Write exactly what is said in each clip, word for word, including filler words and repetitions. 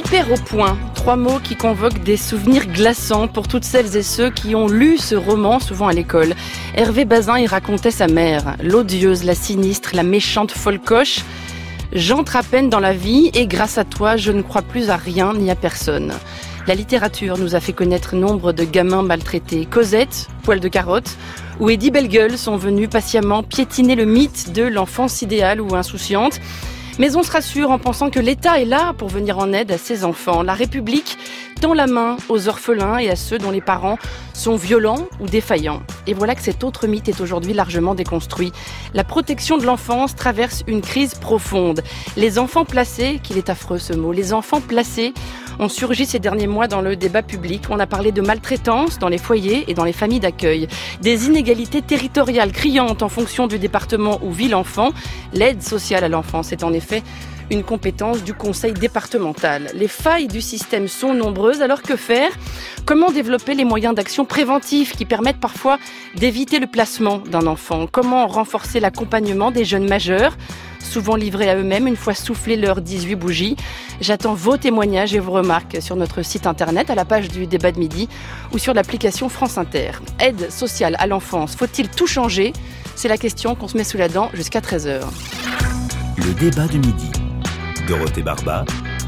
Père au point, trois mots qui convoquent des souvenirs glaçants pour toutes celles et ceux qui ont lu ce roman, souvent à l'école. Hervé Bazin y racontait sa mère, l'odieuse, la sinistre, la méchante folcoche. J'entre à peine dans la vie et grâce à toi, je ne crois plus à rien ni à personne. La littérature nous a fait connaître nombre de gamins maltraités. Cosette, Poil de carotte, ou Eddie Bellegueule sont venus patiemment piétiner le mythe de l'enfance idéale ou insouciante. Mais on se rassure en pensant que l'État est là pour venir en aide à ses enfants. La République tend la main aux orphelins et à ceux dont les parents sont violents ou défaillants. Et voilà que cet autre mythe est aujourd'hui largement déconstruit. La protection de l'enfance traverse une crise profonde. Les enfants placés, qu'il est affreux ce mot, les enfants placés ont surgi ces derniers mois dans le débat public. On a parlé de maltraitance dans les foyers et dans les familles d'accueil, des inégalités territoriales criantes en fonction du département où vit l'enfant. L'aide sociale à l'enfance est en effet une compétence du conseil départemental. Les failles du système sont nombreuses, alors que faire ? Comment développer les moyens d'action préventifs qui permettent parfois d'éviter le placement d'un enfant ? Comment renforcer l'accompagnement des jeunes majeurs, souvent livrés à eux-mêmes une fois soufflé leurs dix-huit bougies ? J'attends vos témoignages et vos remarques sur notre site internet, à la page du débat de midi ou sur l'application France Inter. Aide sociale à l'enfance, faut-il tout changer ? C'est la question qu'on se met sous la dent jusqu'à treize heures. Le débat du midi. Dorothée Barba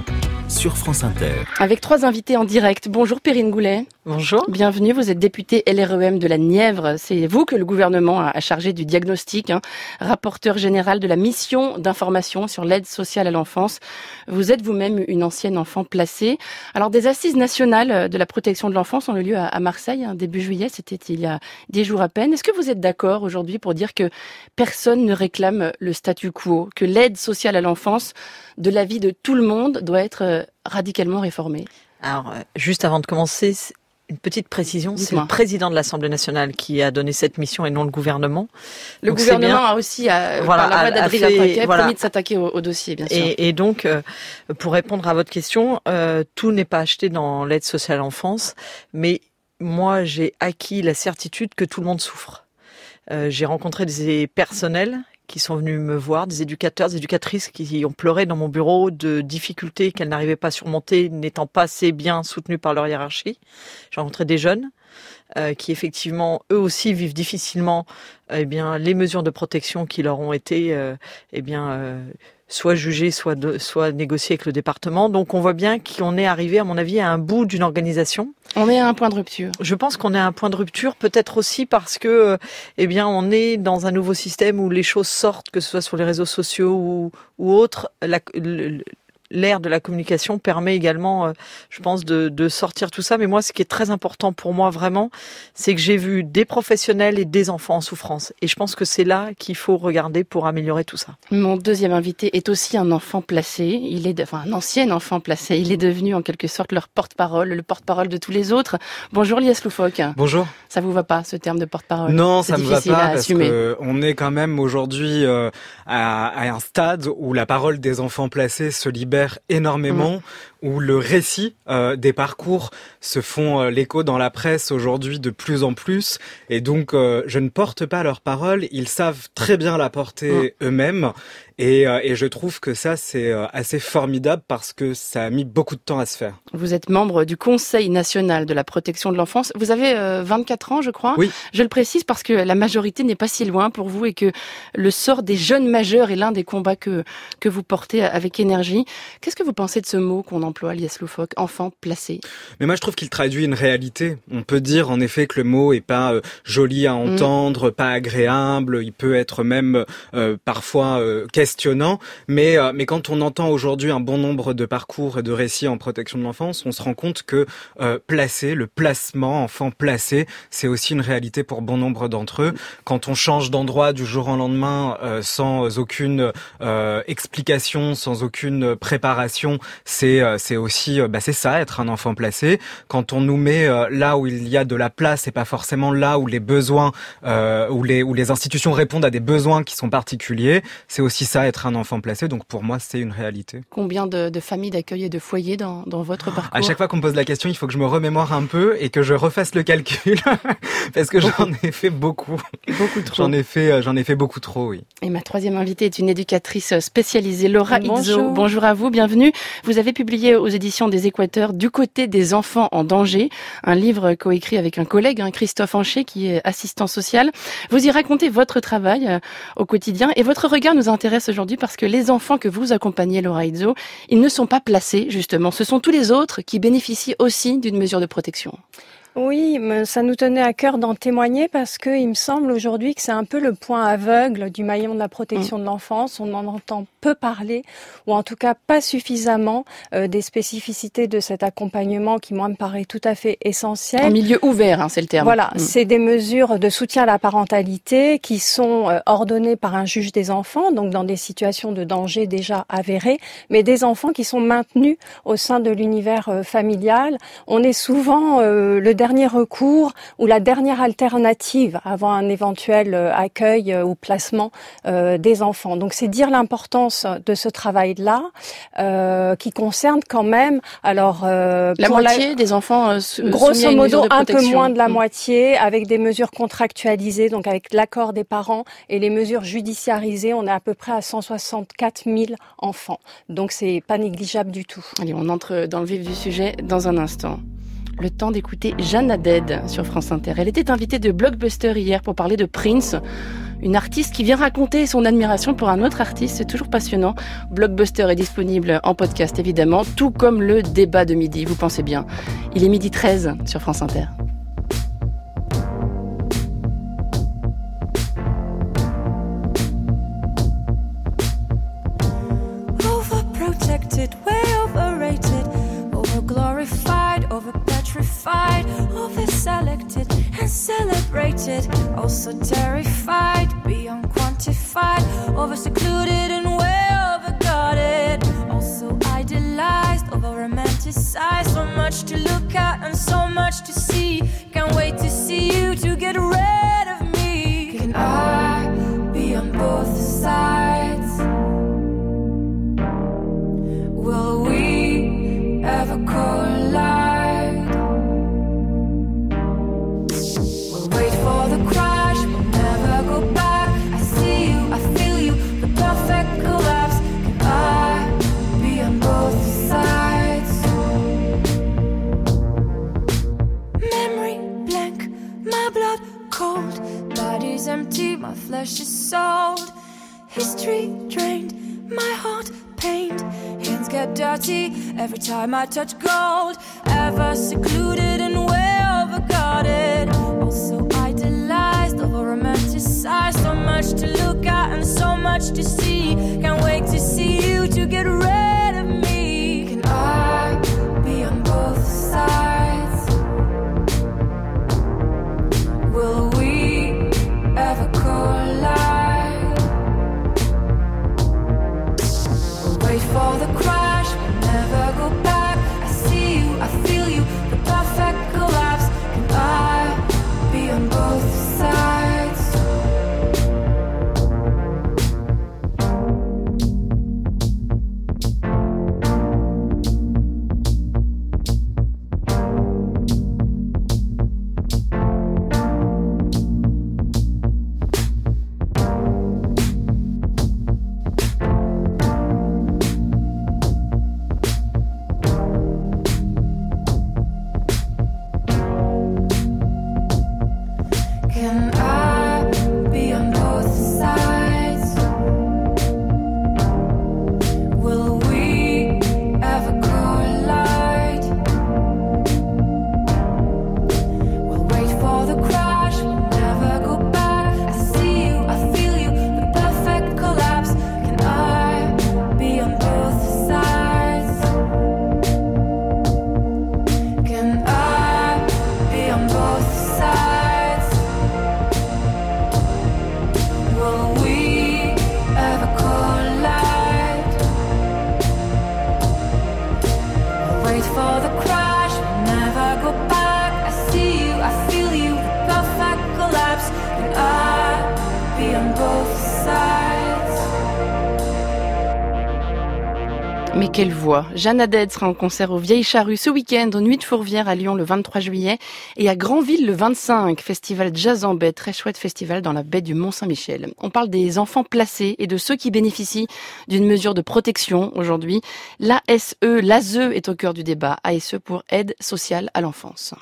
sur France Inter. Avec trois invités en direct. Bonjour Perrine Goulet. Bonjour. Bienvenue, vous êtes députée L R E M de la Nièvre. C'est vous que le gouvernement a chargé du diagnostic, hein, rapporteur général de la mission d'information sur l'aide sociale à l'enfance. Vous êtes vous-même une ancienne enfant placée. Alors des assises nationales de la protection de l'enfance ont eu lieu à Marseille, hein, début juillet, c'était il y a dix jours à peine. Est-ce que vous êtes d'accord aujourd'hui pour dire que personne ne réclame le statu quo, que l'aide sociale à l'enfance de la vie de tout le monde doit être radicalement réformée ? Alors, juste avant de commencer, une petite précision, Dites-moi. C'est le président de l'Assemblée nationale qui a donné cette mission et non le gouvernement. Le donc gouvernement a aussi, à, voilà, par la voix d'Adrien Taquet, voilà. promis de s'attaquer au, au dossier, bien sûr. Et, et donc, euh, pour répondre à votre question, euh, tout n'est pas acheté dans l'aide sociale à l'enfance, mais moi, j'ai acquis la certitude que tout le monde souffre. Euh, j'ai rencontré des personnels qui sont venus me voir, des éducateurs, des éducatrices qui ont pleuré dans mon bureau de difficultés qu'elles n'arrivaient pas à surmonter, n'étant pas assez bien soutenues par leur hiérarchie. J'ai rencontré des jeunes euh, qui effectivement, eux aussi, vivent difficilement eh bien, les mesures de protection qui leur ont été euh, eh bien, euh, soit jugées, soit, de, soit négociées avec le département. Donc on voit bien qu'on est arrivé, à mon avis, à un bout d'une organisation. On est à un point de rupture. Je pense qu'on est à un point de rupture, peut-être aussi parce que, eh bien, on est dans un nouveau système où les choses sortent, que ce soit sur les réseaux sociaux ou, ou autres. La, le, l'ère de la communication permet également, euh, je pense, de, de sortir tout ça. Mais moi, ce qui est très important pour moi, vraiment, c'est que j'ai vu des professionnels et des enfants en souffrance. Et je pense que c'est là qu'il faut regarder pour améliorer tout ça. Mon deuxième invité est aussi un enfant placé. Il est, de, enfin, un ancien enfant placé. Il est devenu, en quelque sorte, leur porte-parole, le porte-parole de tous les autres. Bonjour, Lies Loufoque. Bonjour. Ça vous va pas, ce terme de porte-parole ? Non, c'est ça me va pas, parce assumer. que on est quand même aujourd'hui euh, à, à un stade où la parole des enfants placés se libère énormément, mmh. où le récit euh, des parcours se font euh, l'écho dans la presse aujourd'hui de plus en plus, et donc euh, je ne porte pas leur parole, ils savent très bien la porter mmh. eux-mêmes, et, euh, et je trouve que ça c'est euh, assez formidable parce que ça a mis beaucoup de temps à se faire. Vous êtes membre du Conseil national de la protection de l'enfance, vous avez euh, vingt-quatre ans je crois, oui. Je le précise parce que la majorité n'est pas si loin pour vous et que le sort des jeunes majeurs est l'un des combats que, que vous portez avec énergie. Qu'est-ce que vous pensez de ce mot qu'on emploie, Lies Loufoque, enfant placé ? Mais moi je trouve qu'il traduit une réalité. On peut dire en effet que le mot est pas euh, joli à entendre, mmh. pas agréable, il peut être même euh, parfois euh, questionnant, mais euh, mais quand on entend aujourd'hui un bon nombre de parcours et de récits en protection de l'enfance, on se rend compte que euh, placer, le placement, enfant placé, c'est aussi une réalité pour bon nombre d'entre eux. Quand on change d'endroit du jour au lendemain euh, sans aucune euh, explication, sans aucune préparation, c'est euh, c'est aussi euh, bah c'est ça, être un enfant placé. Quand on nous met euh, là où il y a de la place et pas forcément là où les besoins euh, où les où les institutions répondent à des besoins qui sont particuliers, c'est aussi ça, être un enfant placé. Donc pour moi, c'est une réalité. Combien de, de familles d'accueil et de foyers dans dans votre parcours ? À chaque fois qu'on me pose la question, il faut que je me remémore un peu et que je refasse le calcul parce que beaucoup. J'en ai fait beaucoup. Beaucoup trop. J'en ai fait j'en ai fait beaucoup trop, oui. Et ma troisième invitée est une éducatrice spécialisée, Laura Bonjour. Izzo. Bonjour à vous, bienvenue. Vous avez publié publié aux éditions des Équateurs, Du côté des enfants en danger, un livre coécrit avec un collègue, hein, Christophe Ancher, qui est assistant social. Vous y racontez votre travail euh, au quotidien et votre regard nous intéresse aujourd'hui parce que les enfants que vous accompagnez, Laura Izzo, ils ne sont pas placés, justement. Ce sont tous les autres qui bénéficient aussi d'une mesure de protection. Oui, ça nous tenait à cœur d'en témoigner parce que il me semble aujourd'hui que c'est un peu le point aveugle du maillon de la protection mmh. de l'enfance. On en entend peu parler, ou en tout cas pas suffisamment, euh, des spécificités de cet accompagnement qui, moi, me paraît tout à fait essentiel. En milieu ouvert, hein, c'est le terme. Voilà, mmh. c'est des mesures de soutien à la parentalité qui sont euh, ordonnées par un juge des enfants, donc dans des situations de danger déjà avérées, mais des enfants qui sont maintenus au sein de l'univers euh, familial. On est souvent euh, le dernier recours ou la dernière alternative avant un éventuel accueil ou placement euh, des enfants. Donc c'est dire l'importance de ce travail-là euh, qui concerne quand même alors euh, la moitié la... des enfants euh, grosso modo un peu moins de la mmh. moitié avec des mesures contractualisées, donc avec l'accord des parents et les mesures judiciarisées, on est à peu près à cent soixante-quatre mille enfants. Donc c'est pas négligeable du tout. Allez, on entre dans le vif du sujet dans un instant. Le temps d'écouter Jeanne Haddad sur France Inter. Elle était invitée de Blockbuster hier pour parler de Prince, une artiste qui vient raconter son admiration pour un autre artiste. C'est toujours passionnant. Blockbuster est disponible en podcast, évidemment, tout comme le débat de midi, vous pensez bien. Il est midi treize sur France Inter. Overprotected, way overrated, overglorified, over-petrified, over-selected and celebrated, also terrified, beyond quantified, over-secluded and way over-guarded, also idealized, over-romanticized, so much to look at and so much to see, can't wait to see you to get rid of me. Can I be on both sides? Will we ever collide? We'll wait for the crash, we'll never go back. I see you, I feel you, the perfect collapse. Can I be on both sides? Memory blank, my blood cold, body's empty, my flesh is sold. History drained, my heart pained, hands get dirty every time I touch gold. Ever secluded and way overguarded, also idealized, over-romanticized, so much to look at and so much to see. Can't wait to see you to get rid of me. Can I be on both sides? Will we ever collide? Wait for the crash, we'll never go back. I see you, I feel you, the perfect collapse. Can I be on both sides? Mais quelle voix! Jeanne Haddad sera en concert au Vieilles Charrues ce week-end, aux Nuits de Fourvière à Lyon le vingt-trois juillet et à Granville le vingt-cinq, festival Jazz en baie, très chouette festival dans la baie du Mont-Saint-Michel. On parle des enfants placés et de ceux qui bénéficient d'une mesure de protection aujourd'hui. L'A S E, l'A S E est au cœur du débat, A S E pour aide sociale à l'enfance.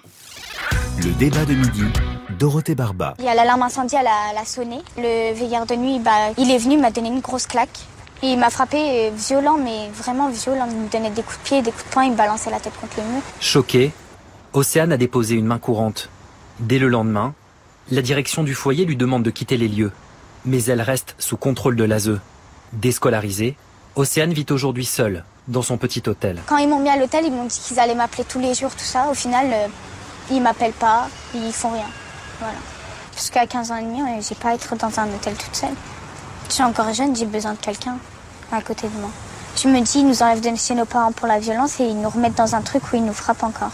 Le débat de midi, Dorothée Barba. Il y a l'alarme incendie, elle a, elle a sonné. Le veilleur de nuit, bah, il est venu, il m'a donné une grosse claque. Et il m'a frappé violent, mais vraiment violent. Il me donnait des coups de pied, des coups de poing, il me balançait la tête contre le mur. Choquée, Océane a déposé une main courante. Dès le lendemain, la direction du foyer lui demande de quitter les lieux. Mais elle reste sous contrôle de l'A S E. Déscolarisée, Océane vit aujourd'hui seule, dans son petit hôtel. Quand ils m'ont mis à l'hôtel, ils m'ont dit qu'ils allaient m'appeler tous les jours, tout ça. Au final, euh, ils m'appellent pas, ils font rien. Voilà. Parce qu'à quinze ans et demi, j'ai pas à être dans un hôtel toute seule. Je suis encore jeune, j'ai besoin de quelqu'un à côté de moi. Je me dis, ils nous enlèvent de chez nos parents pour la violence et ils nous remettent dans un truc où ils nous frappent encore.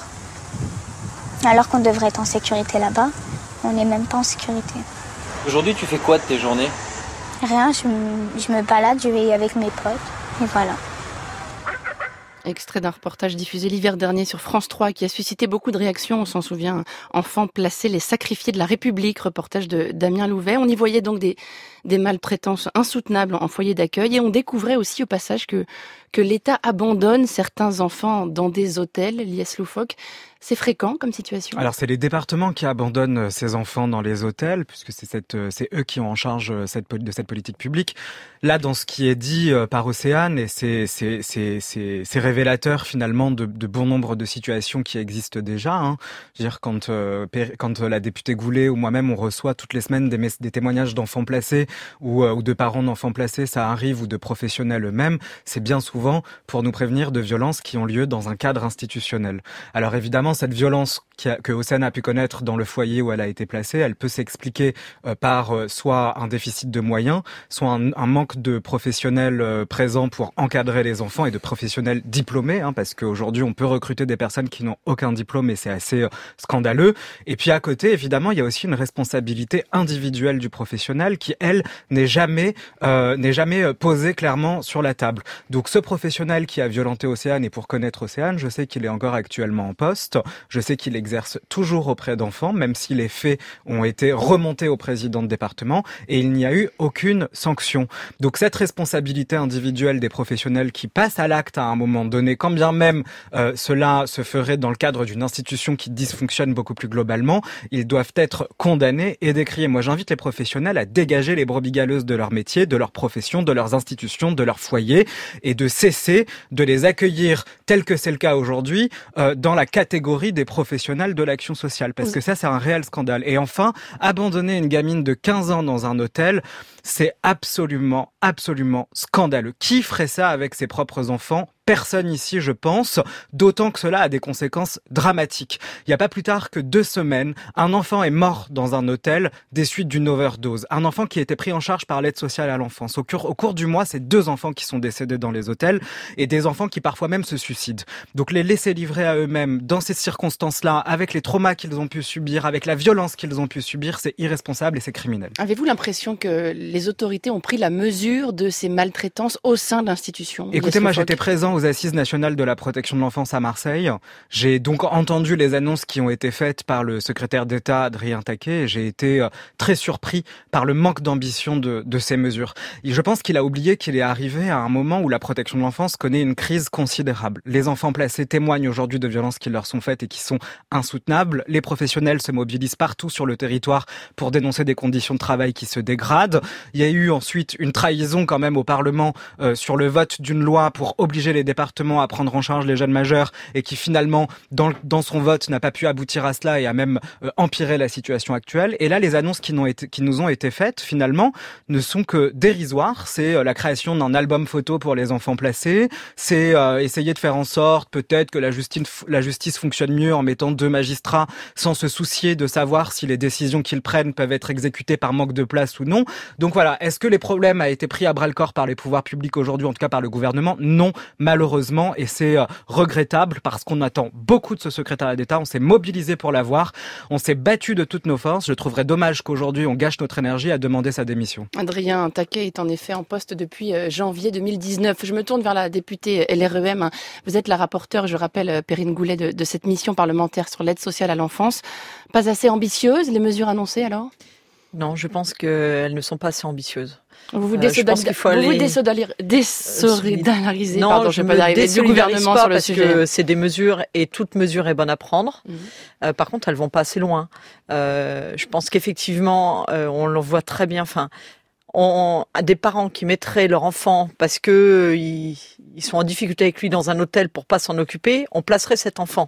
Alors qu'on devrait être en sécurité là-bas, on n'est même pas en sécurité. Aujourd'hui, tu fais quoi de tes journées ? Rien, je me, je me balade, je vais avec mes potes et voilà. Extrait d'un reportage diffusé l'hiver dernier sur France trois qui a suscité beaucoup de réactions. On s'en souvient, enfants placés, les sacrifiés de la République, reportage de Damien Louvet. On y voyait donc des, des maltraitances insoutenables en foyer d'accueil et on découvrait aussi au passage que, que l'État abandonne certains enfants dans des hôtels, l'I S loufoque. C'est fréquent comme situation? Alors c'est les départements qui abandonnent ces enfants dans les hôtels, puisque c'est, cette, c'est eux qui ont en charge cette, de cette politique publique. Là, dans ce qui est dit par Océane, et c'est, c'est, c'est, c'est, c'est révélateur finalement de, de bon nombre de situations qui existent déjà. Hein. Je veux dire, quand, euh, quand la députée Goulet ou moi-même, on reçoit toutes les semaines des, des témoignages d'enfants placés ou, ou de parents d'enfants placés, ça arrive, ou de professionnels eux-mêmes, c'est bien souvent pour nous prévenir de violences qui ont lieu dans un cadre institutionnel. Alors évidemment, cette violence qui a, que Océane a pu connaître dans le foyer où elle a été placée, elle peut s'expliquer euh, par euh, soit un déficit de moyens, soit un, un manque de professionnels euh, présents pour encadrer les enfants et de professionnels diplômés, hein, parce qu'aujourd'hui on peut recruter des personnes qui n'ont aucun diplôme et c'est assez euh, scandaleux. Et puis à côté, évidemment, il y a aussi une responsabilité individuelle du professionnel qui, elle, n'est jamais euh, n'est jamais posée clairement sur la table. Donc ce professionnel qui a violenté Océane, et pour connaître Océane, je sais qu'il est encore actuellement en poste. Je sais qu'il exerce toujours auprès d'enfants, même si les faits ont été remontés au président de département et il n'y a eu aucune sanction. Donc cette responsabilité individuelle des professionnels qui passent à l'acte à un moment donné, quand bien même euh, cela se ferait dans le cadre d'une institution qui dysfonctionne beaucoup plus globalement, ils doivent être condamnés et décriés. Moi, j'invite les professionnels à dégager les brebis galeuses de leur métier, de leur profession, de leurs institutions, de leur foyer et de cesser de les accueillir tel que c'est le cas aujourd'hui euh, dans la catégorie des professionnels de l'action sociale, parce que ça, c'est un réel scandale. Et enfin, abandonner une gamine de quinze ans dans un hôtel, c'est absolument, absolument scandaleux. Qui ferait ça avec ses propres enfants ? Personne ici, je pense, d'autant que cela a des conséquences dramatiques. Il n'y a pas plus tard que deux semaines, un enfant est mort dans un hôtel des suites d'une overdose. Un enfant qui était pris en charge par l'aide sociale à l'enfance. Au cours, au cours du mois, c'est deux enfants qui sont décédés dans les hôtels et des enfants qui parfois même se suicident. Donc les laisser livrer à eux-mêmes dans ces circonstances-là, avec les traumas qu'ils ont pu subir, avec la violence qu'ils ont pu subir, c'est irresponsable et c'est criminel. Avez-vous l'impression que les autorités ont pris la mesure de ces maltraitances au sein de l'institution? Écoutez, moi j'étais présent aux Assises nationales de la protection de l'enfance à Marseille. J'ai donc entendu les annonces qui ont été faites par le secrétaire d'État Adrien Taquet et j'ai été très surpris par le manque d'ambition de, de ces mesures. Et je pense qu'il a oublié qu'il est arrivé à un moment où la protection de l'enfance connaît une crise considérable. Les enfants placés témoignent aujourd'hui de violences qui leur sont faites et qui sont insoutenables. Les professionnels se mobilisent partout sur le territoire pour dénoncer des conditions de travail qui se dégradent. Il y a eu ensuite une trahison quand même au Parlement euh, sur le vote d'une loi pour obliger les départements à prendre en charge les jeunes majeurs et qui finalement, dans, dans son vote, n'a pas pu aboutir à cela et a même euh, empiré la situation actuelle. Et là, les annonces qui, n'ont été, qui nous ont été faites, finalement, ne sont que dérisoires. C'est euh, la création d'un album photo pour les enfants placés. C'est euh, essayer de faire en sorte, peut-être, que la justice, la justice fonctionne mieux en mettant deux magistrats sans se soucier de savoir si les décisions qu'ils prennent peuvent être exécutées par manque de place ou non. Donc voilà, est-ce que les problèmes ont été pris à bras-le-corps par les pouvoirs publics aujourd'hui, en tout cas par le gouvernement? Non, malheureusement. malheureusement, et c'est euh, regrettable parce qu'on attend beaucoup de ce secrétariat d'État. On s'est mobilisé pour l'avoir, on s'est battu de toutes nos forces. Je trouverais dommage qu'aujourd'hui on gâche notre énergie à demander sa démission. Adrien Taquet est en effet en poste depuis janvier deux mille dix-neuf. Je me tourne vers la députée L R E M. Vous êtes la rapporteure, je rappelle, Perrine Goulet, de, de cette mission parlementaire sur l'aide sociale à l'enfance. Pas assez ambitieuse, les mesures annoncées alors ? Non, je pense qu'elles ne sont pas assez ambitieuses. Vous vous Euh, je pense désolidarisez, qu'il faut vous vous aller- désolidarisez, désolidarisez, Non, pardon, je je vais me pas y arriver, du désolidarise gouvernement pas sur le parce sujet. que c'est des mesures et toute mesure est bonne à prendre. Mhm. Euh, par contre, elles vont pas assez loin. Euh, je pense qu'effectivement, euh, on le voit très bien. Enfin, on a des parents qui mettraient leur enfant parce que euh, ils, ils sont en difficulté avec lui dans un hôtel pour pas s'en occuper, on placerait cet enfant.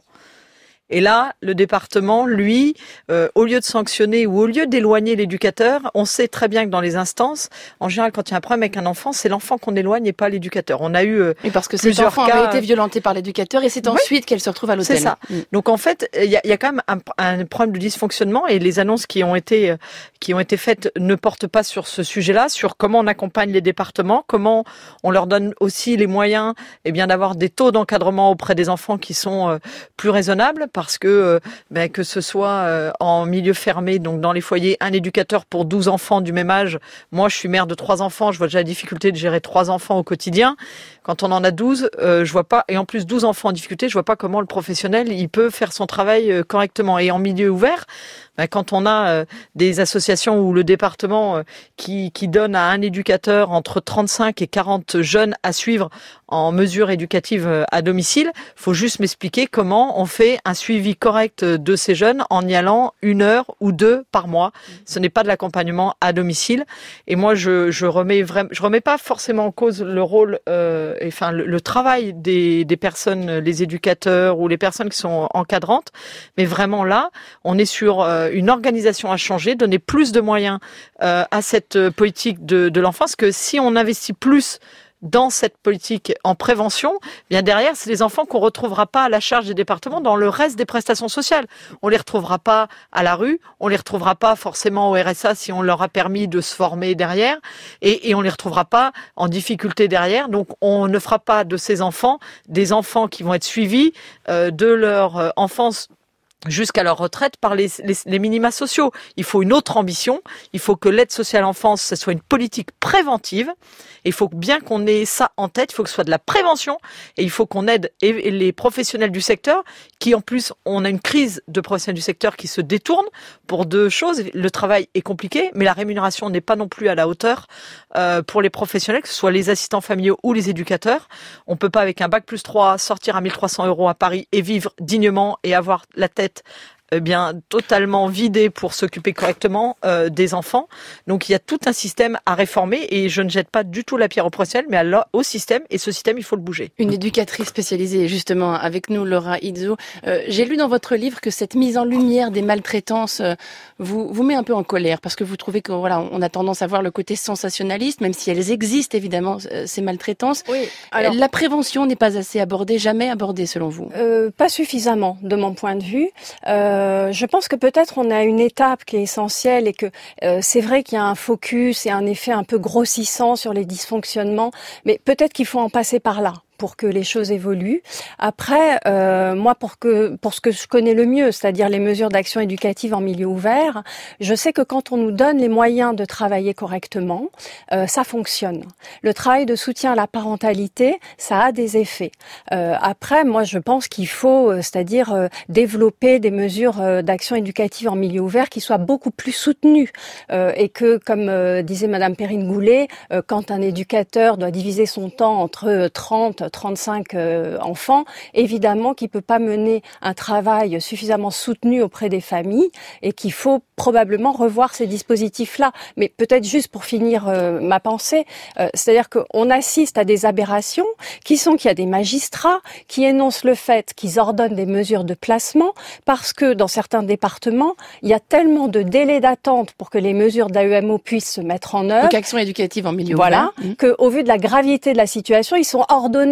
Et là, le département, lui, euh, au lieu de sanctionner ou au lieu d'éloigner l'éducateur, on sait très bien que dans les instances, en général, quand il y a un problème avec un enfant, c'est l'enfant qu'on éloigne et pas l'éducateur. On a eu euh, Oui, parce que cet plusieurs enfant cas- avait été violenté par l'éducateur et c'est Oui. ensuite qu'elle se retrouve à l'hôtel. C'est ça. Mm. Donc en fait, il y a, il y a quand même un, un problème de dysfonctionnement et les annonces qui ont été euh, qui ont été faites ne portent pas sur ce sujet-là, sur comment on accompagne les départements, comment on leur donne aussi les moyens, eh bien d'avoir des taux d'encadrement auprès des enfants qui sont euh, plus raisonnables, parce que euh, ben, que ce soit euh, en milieu fermé, donc dans les foyers, un éducateur pour douze enfants du même âge. Moi, je suis mère de trois enfants, je vois déjà la difficulté de gérer trois enfants au quotidien. Quand on en a douze, euh, je vois pas, et en plus douze enfants en difficulté, je vois pas comment le professionnel il peut faire son travail euh, correctement. Et en milieu ouvert, ben, quand on a euh, des associations ou le département euh, qui, qui donne à un éducateur entre trente-cinq et quarante jeunes à suivre en mesure éducative euh, à domicile, faut juste m'expliquer comment on fait un suivi correct de ces jeunes en y allant une heure ou deux par mois. Ce n'est pas de l'accompagnement à domicile. Et moi, je, je remets vraiment, je remets pas forcément en cause le rôle, euh, et, enfin le, le travail des, des personnes, les éducateurs ou les personnes qui sont encadrantes, mais vraiment là, on est sur euh, une organisation à changer, donner plus de moyens euh, à cette politique de, de l'enfance, que si on investit plus dans cette politique en prévention, bien derrière, c'est les enfants qu'on retrouvera pas à la charge des départements dans le reste des prestations sociales. On les retrouvera pas à la rue, on les retrouvera pas forcément au R S A si on leur a permis de se former derrière, et, et on les retrouvera pas en difficulté derrière. Donc, on ne fera pas de ces enfants des enfants qui vont être suivis euh, de leur euh, enfance jusqu'à leur retraite par les, les, les minima sociaux. Il faut une autre ambition. Il faut que l'aide sociale à l'enfance, ce soit une politique préventive. Et il faut bien qu'on ait ça en tête. Il faut que ce soit de la prévention. Et il faut qu'on aide les professionnels du secteur, qui en plus, on a une crise de professionnels du secteur qui se détournent pour deux choses. Le travail est compliqué, mais la rémunération n'est pas non plus à la hauteur euh, pour les professionnels, que ce soit les assistants familiaux ou les éducateurs. On peut pas, avec un bac plus trois, sortir à mille trois cents euros à Paris et vivre dignement et avoir la tête eh bien totalement vidé pour s'occuper correctement euh, des enfants. Donc il y a tout un système à réformer et je ne jette pas du tout la pierre au professionnel, mais à la, au système, et ce système il faut le bouger. Une éducatrice spécialisée justement avec nous, Laura Izzo. Euh, j'ai lu dans votre livre que cette mise en lumière des maltraitances euh, vous vous met un peu en colère, parce que vous trouvez que voilà, on a tendance à voir le côté sensationnaliste, même si elles existent évidemment, euh, ces maltraitances. Oui. Alors, la prévention n'est pas assez abordée, jamais abordée selon vous. Euh, pas suffisamment, de mon point de vue. Euh, je pense que peut-être on a une étape qui est essentielle et que euh, c'est vrai qu'il y a un focus et un effet un peu grossissant sur les dysfonctionnements, mais peut-être qu'il faut en passer par là pour que les choses évoluent. Après, euh, moi, pour que pour ce que je connais le mieux, c'est-à-dire les mesures d'action éducative en milieu ouvert, je sais que quand on nous donne les moyens de travailler correctement, euh, ça fonctionne. Le travail de soutien à la parentalité, ça a des effets. Euh, après, moi, je pense qu'il faut, euh, c'est-à-dire euh, développer des mesures euh, d'action éducative en milieu ouvert qui soient beaucoup plus soutenues euh, et que, comme euh, disait Madame Perrine Goulet, euh, quand un éducateur doit diviser son temps entre trente trente-cinq euh, enfants, évidemment qu'il peut pas mener un travail suffisamment soutenu auprès des familles et qu'il faut probablement revoir ces dispositifs-là. Mais peut-être juste pour finir euh, ma pensée, euh, c'est-à-dire qu'on assiste à des aberrations qui sont qu'il y a des magistrats qui énoncent le fait qu'ils ordonnent des mesures de placement parce que dans certains départements, il y a tellement de délais d'attente pour que les mesures de l'A E M O puissent se mettre en œuvre. Donc action éducative en milieu voilà, ouvert. Voilà, qu'au vu de la gravité de la situation, ils sont ordonnés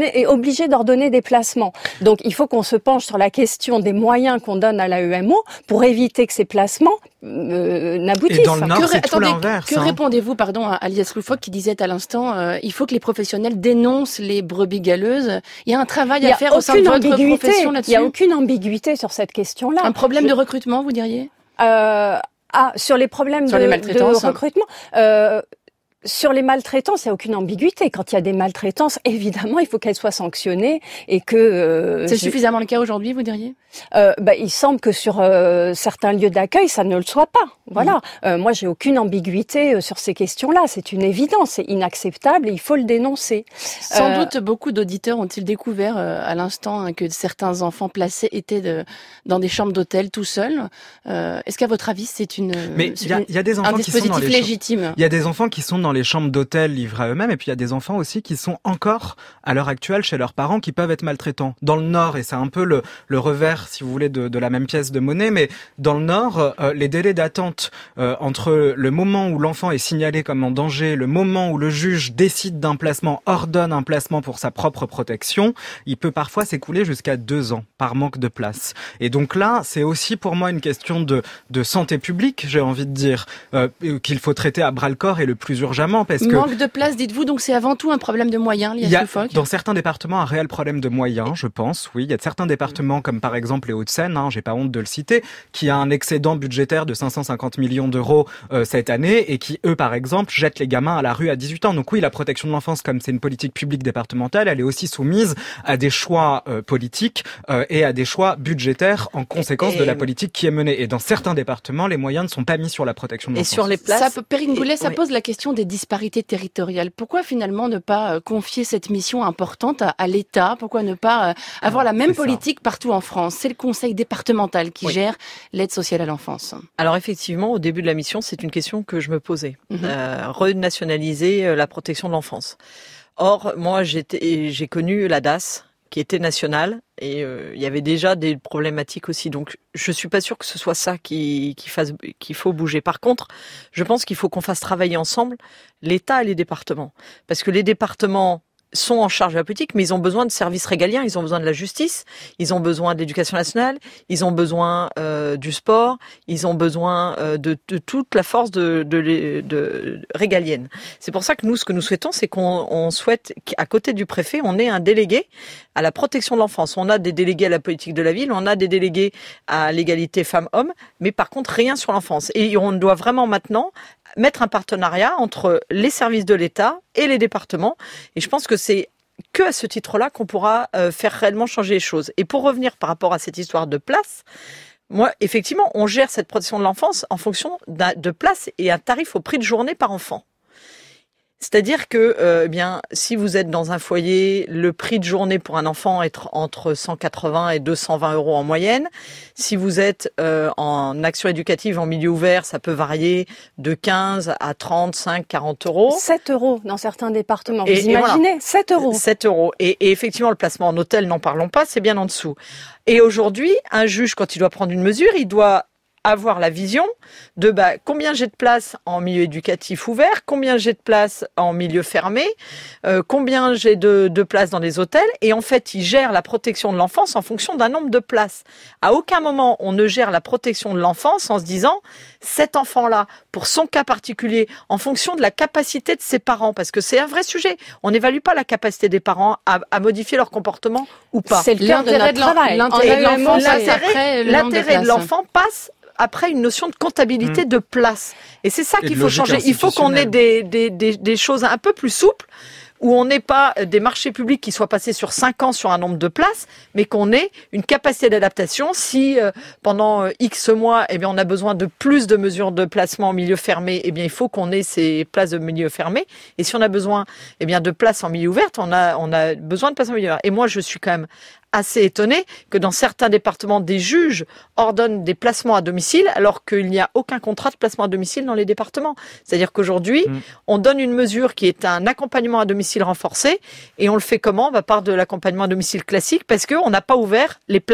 d'ordonner, est obligé d'ordonner des placements. Donc, il faut qu'on se penche sur la question des moyens qu'on donne à l'A E M O pour éviter que ces placements euh, n'aboutissent. Et dans le Nord, que, c'est tout attendez, l'inverse. Que hein. répondez-vous, pardon, à Alias Loufoque qui disait à l'instant, euh, il faut que les professionnels dénoncent les brebis galeuses. Il y a un travail à faire au sein de votre profession là-dessus. Il n'y a aucune ambiguïté sur cette question-là. Un problème Je... de recrutement, vous diriez euh, Ah, sur les problèmes sur de, les de recrutement. Euh, Sur les maltraitances, il n'y a aucune ambiguïté. Quand il y a des maltraitances, évidemment, il faut qu'elles soient sanctionnées et que... Euh, c'est suffisamment le cas aujourd'hui, vous diriez euh, bah, il semble que sur euh, certains lieux d'accueil, ça ne le soit pas. Voilà. Mmh. Euh, moi, j'ai aucune ambiguïté sur ces questions-là. C'est une évidence, c'est inacceptable et il faut le dénoncer. Sans euh, doute, beaucoup d'auditeurs ont-ils découvert euh, à l'instant hein, que certains enfants placés étaient de, dans des chambres d'hôtel tout seuls. Euh, est-ce qu'à votre avis, c'est une Mais il y a, y a des enfants un qui sont dans les légitime Il y a des enfants qui sont dans les chambres d'hôtel livrées à eux-mêmes, et puis il y a des enfants aussi qui sont encore à l'heure actuelle chez leurs parents qui peuvent être maltraitants. Dans le Nord, et c'est un peu le, le revers, si vous voulez, de, de la même pièce de monnaie, mais dans le Nord, euh, les délais d'attente euh, entre le moment où l'enfant est signalé comme en danger, le moment où le juge décide d'un placement, ordonne un placement pour sa propre protection, il peut parfois s'écouler jusqu'à deux ans par manque de place. Et donc là, c'est aussi pour moi une question de, de santé publique, j'ai envie de dire, euh, qu'il faut traiter à bras-le-corps et le plus urgemment. Parce que manque de place, dites-vous, donc c'est avant tout un problème de moyens, il y a dans certains départements un réel problème de moyens, je pense, oui. Il y a certains départements, comme par exemple les Hauts-de-Seine, hein, j'ai pas honte de le citer, qui a un excédent budgétaire de cinq cent cinquante millions d'euros euh, cette année et qui, eux, par exemple, jettent les gamins à la rue à dix-huit ans. Donc oui, la protection de l'enfance, comme c'est une politique publique départementale, elle est aussi soumise à des choix euh, politiques euh, et à des choix budgétaires en conséquence et, et... de la politique qui est menée. Et dans certains départements, les moyens ne sont pas mis sur la protection de l'enfance. Et sur les places... Ça, Perrine Goulet, ça oui. pose la question des disparités territoriales. Pourquoi finalement ne pas confier cette mission importante à, à l'État? Pourquoi ne pas euh, avoir la même politique ça. partout en France? C'est le conseil départemental qui oui. gère l'aide sociale à l'enfance. Alors effectivement, au début de la mission, c'est une question que je me posais. Mmh. Euh, renationaliser euh, la protection de l'enfance. Or, moi, j'étais, j'ai connu la D A S, qui était nationale, et euh, il y avait déjà des problématiques aussi. Donc, je suis pas sûre que ce soit ça qui, qui fasse, qu'il faut bouger. Par contre, je pense qu'il faut qu'on fasse travailler ensemble l'État et les départements. Parce que les départements sont en charge de la politique, mais ils ont besoin de services régaliens, ils ont besoin de la justice, ils ont besoin de l'éducation nationale, ils ont besoin euh, du sport, ils ont besoin euh, de, de toute la force de, de, de, de régalienne. C'est pour ça que nous, ce que nous souhaitons, c'est qu'on on souhaite qu'à côté du préfet, on ait un délégué à la protection de l'enfance. On a des délégués à la politique de la ville, on a des délégués à l'égalité femmes-hommes, mais par contre, rien sur l'enfance. Et on doit vraiment maintenant mettre un partenariat entre les services de l'État et les départements. Et je pense que c'est que à ce titre-là qu'on pourra euh, faire réellement changer les choses. Et pour revenir par rapport à cette histoire de place, moi, effectivement, on gère cette protection de l'enfance en fonction de place et un tarif au prix de journée par enfant. C'est-à-dire que, euh, eh bien, si vous êtes dans un foyer, le prix de journée pour un enfant est entre cent quatre-vingts et deux cent vingt euros en moyenne. Si vous êtes euh, en action éducative en milieu ouvert, ça peut varier de quinze à trente-cinq, quarante euros. sept euros dans certains départements. Vous et, imaginez, et voilà. sept euros. sept euros. Et, et effectivement, le placement en hôtel, n'en parlons pas, c'est bien en dessous. Et aujourd'hui, un juge, quand il doit prendre une mesure, il doit avoir la vision de bah, combien j'ai de place en milieu éducatif ouvert, combien j'ai de place en milieu fermé, euh, combien j'ai de, de places dans les hôtels. Et en fait, il gère la protection de l'enfance en fonction d'un nombre de places. À aucun moment, on ne gère la protection de l'enfance en se disant cet enfant-là, pour son cas particulier, en fonction de la capacité de ses parents. Parce que c'est un vrai sujet. On n'évalue pas la capacité des parents à, à modifier leur comportement ou pas. C'est le cœur de notre travail. L'intérêt de l'enfant, l'intérêt, l'intérêt de l'enfant passe après une notion de comptabilité mmh. de place. Et c'est ça et qu'il faut changer. Il faut qu'on ait des, des, des, des choses un peu plus souples, où on n'ait pas des marchés publics qui soient passés sur cinq ans sur un nombre de places, mais qu'on ait une capacité d'adaptation. Si euh, pendant euh, X mois, eh bien, on a besoin de plus de mesures de placement en milieu fermé, eh bien, il faut qu'on ait ces places de milieu fermé. Et si on a besoin, eh bien, de places en milieu ouvert, on a, on a besoin de places en milieu ouvert. Et moi, je suis quand même assez étonné que dans certains départements, des juges ordonnent des placements à domicile alors qu'il n'y a aucun contrat de placement à domicile dans les départements. C'est-à-dire qu'aujourd'hui, mmh. on donne une mesure qui est un accompagnement à domicile renforcé et on le fait comment ? Bah, par de l'accompagnement à domicile classique parce qu'on n'a pas ouvert les places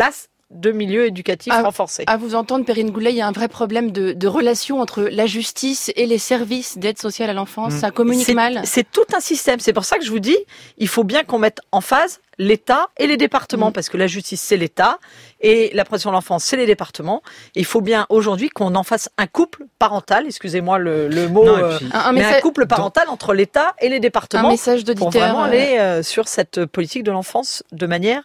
de milieux éducatifs à, renforcés. À vous entendre, Perrine Goulet, il y a un vrai problème de, de relation entre la justice et les services d'aide sociale à l'enfance. Mmh. Ça communique c'est, mal. C'est tout un système. C'est pour ça que je vous dis, il faut bien qu'on mette en phase l'État et les départements, mmh. parce que la justice, c'est l'État, et la protection de l'enfance, c'est les départements. Et il faut bien aujourd'hui qu'on en fasse un couple parental, excusez-moi le, le mot, non, euh, puis, un, un, mais message, un couple parental dans... entre l'État et les départements. Un message d'auditeur. Pour vraiment aller euh, sur cette politique de l'enfance de manière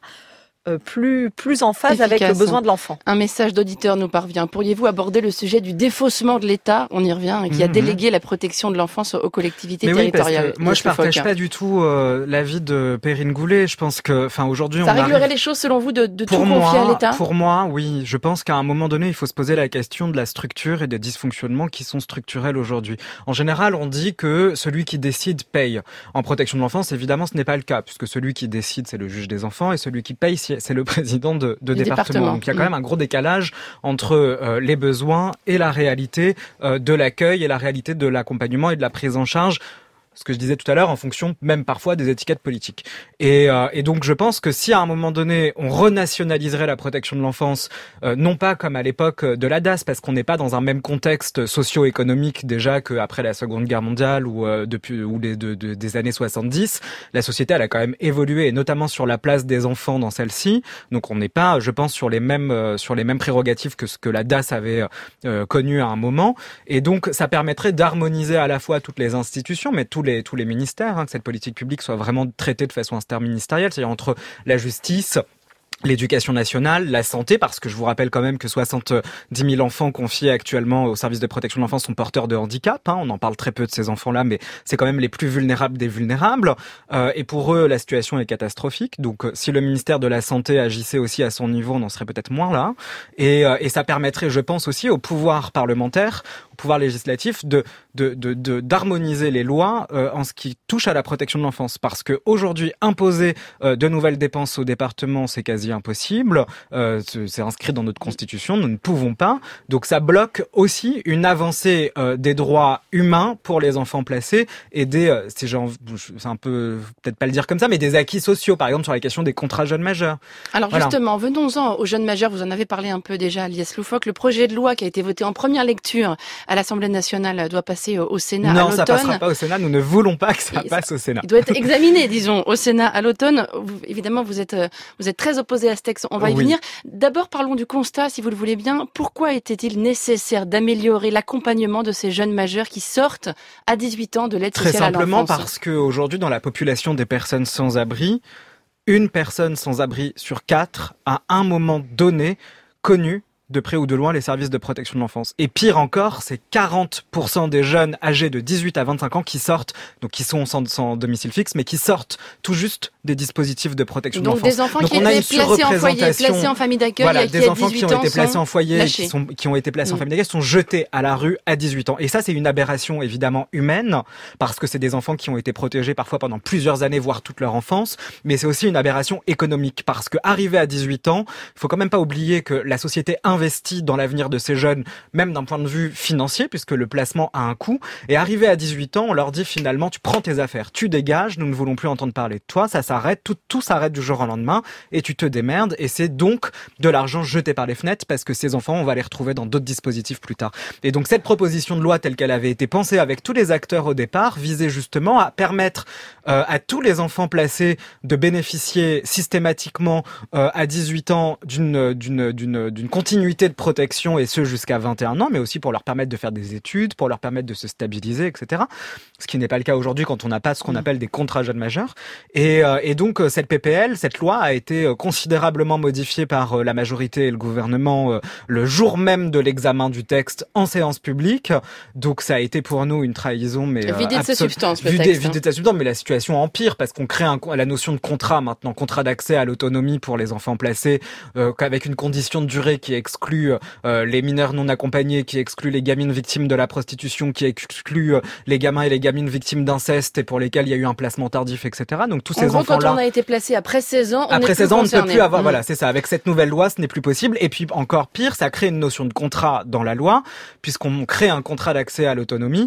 plus plus en phase efficace, avec le besoin de l'enfant. Un message d'auditeur nous parvient. Pourriez-vous aborder le sujet du défaussement de l'État, on y revient, qui a délégué la protection de l'enfance aux collectivités Mais territoriales. Oui, parce que moi, je partage pas du tout euh, l'avis de Perrine Goulet. Je pense que, enfin, aujourd'hui, ça on réglerait arrive... les choses selon vous de, de pour tout moi, confier à l'État. Pour moi, oui. Je pense qu'à un moment donné, il faut se poser la question de la structure et des dysfonctionnements qui sont structurels aujourd'hui. En général, on dit que celui qui décide paye. En protection de l'enfance, évidemment, ce n'est pas le cas, puisque celui qui décide, c'est le juge des enfants, et celui qui paye, c'est le président de, de département. département. Donc il y a quand même un gros décalage entre euh, les besoins et la réalité euh, de l'accueil et la réalité de l'accompagnement et de la prise en charge. Ce que je disais tout à l'heure, en fonction même parfois des étiquettes politiques. Et, euh, et donc je pense que si à un moment donné on renationaliserait la protection de l'enfance, euh, non pas comme à l'époque de l'A D A S, parce qu'on n'est pas dans un même contexte socio-économique déjà qu'après la Seconde Guerre mondiale ou euh, depuis ou les, de, de, des années soixante-dix, la société elle a quand même évolué, et notamment sur la place des enfants dans celle-ci. Donc on n'est pas, je pense, sur les mêmes euh, sur les mêmes prérogatives que ce que l'A D A S avait euh, connu à un moment. Et donc ça permettrait d'harmoniser à la fois toutes les institutions, mais tous Les, tous les ministères, hein, que cette politique publique soit vraiment traitée de façon interministérielle, c'est-à-dire entre la justice, l'éducation nationale, la santé, parce que je vous rappelle quand même que soixante-dix mille enfants confiés actuellement au service de protection de l'enfance sont porteurs de handicap. Hein, on en parle très peu de ces enfants-là, mais c'est quand même les plus vulnérables des vulnérables. Euh, et pour eux, la situation est catastrophique. Donc, si le ministère de la Santé agissait aussi à son niveau, on en serait peut-être moins là. Et, euh, et ça permettrait, je pense, aussi au pouvoir parlementaire, au pouvoir législatif, de de de, de d'harmoniser les lois euh, en ce qui touche à la protection de l'enfance. Parce que aujourd'hui, imposer euh, de nouvelles dépenses aux départements, c'est quasi impossible, euh, c'est inscrit dans notre constitution, nous ne pouvons pas, donc ça bloque aussi une avancée euh, des droits humains pour les enfants placés et des, euh, c'est genre, c'est un peu, peut-être pas le dire comme ça, mais des acquis sociaux, par exemple sur la question des contrats jeunes majeurs. Alors voilà. Justement, venons-en aux jeunes majeurs, vous en avez parlé un peu déjà, Lies Loufoque, le projet de loi qui a été voté en première lecture à l'Assemblée nationale doit passer au Sénat non, à l'automne. Non, ça passera pas au Sénat, nous ne voulons pas que ça et passe ça, au Sénat. Il doit être examiné, disons, au Sénat à l'automne. Vous, évidemment, vous êtes, vous êtes très opposé à ce texte, on va y oui. venir. D'abord, parlons du constat, si vous le voulez bien. Pourquoi était-il nécessaire d'améliorer l'accompagnement de ces jeunes majeurs qui sortent à dix-huit ans de l'aide sociale à l'enfance ? Très simplement parce qu'aujourd'hui, dans la population des personnes sans abri, une personne sans abri sur quatre, à un moment donné, connu de près ou de loin les services de protection de l'enfance. Et pire encore, c'est quarante pour cent des jeunes âgés de dix-huit à vingt-cinq ans qui sortent, donc qui sont sans, sans domicile fixe, mais qui sortent tout juste des dispositifs de protection donc de l'enfance. Des enfants donc qui étaient placés en foyer, placés en famille d'accueil, voilà, qui des enfants qui ont été placés en foyer, lâchés. qui, sont, qui ont été placés mmh. en famille d'accueil, sont jetés à la rue à dix-huit ans. Et ça, c'est une aberration évidemment humaine, parce que c'est des enfants qui ont été protégés parfois pendant plusieurs années, voire toute leur enfance, mais c'est aussi une aberration économique, parce que arrivé à dix-huit ans, il faut quand même pas oublier que la société investit dans l'avenir de ces jeunes, même d'un point de vue financier, puisque le placement a un coût. Et arrivé à dix-huit ans, on leur dit finalement, tu prends tes affaires, tu dégages, nous ne voulons plus entendre parler de toi, ça s'arrête, tout, tout s'arrête du jour au lendemain, et tu te démerdes, et c'est donc de l'argent jeté par les fenêtres, parce que ces enfants, on va les retrouver dans d'autres dispositifs plus tard. Et donc cette proposition de loi, telle qu'elle avait été pensée avec tous les acteurs au départ, visait justement à permettre euh, à tous les enfants placés de bénéficier systématiquement euh, à dix-huit ans d'une, d'une, d'une, d'une continuité de protection, et ce jusqu'à vingt et un ans, mais aussi pour leur permettre de faire des études, pour leur permettre de se stabiliser, et cetera. Ce qui n'est pas le cas aujourd'hui quand on n'a pas ce qu'on appelle des contrats jeunes majeurs. Et, euh, et donc cette P P L, cette loi a été considérablement modifiée par la majorité et le gouvernement euh, le jour même de l'examen du texte en séance publique. Donc ça a été pour nous une trahison, mais vidé euh, de sa substance, le vidé, texte. Vidé de sa substance, mais la situation empire parce qu'on crée un, la notion de contrat maintenant, contrat d'accès à l'autonomie pour les enfants placés, euh, avec une condition de durée qui exclut euh, les mineurs non accompagnés, qui exclut les gamines victimes de la prostitution, qui exclut les gamins et les gamines victimes d'inceste et pour lesquels il y a eu un placement tardif, et cetera. Donc tous ces enfants-là. En gros, quand on a été placé après seize ans, on après seize ans, on ne ne peut plus avoir. Mmh. Voilà, c'est ça. Avec cette nouvelle loi, ce n'est plus possible. Et puis encore pire, ça crée une notion de contrat dans la loi, puisqu'on crée un contrat d'accès à l'autonomie.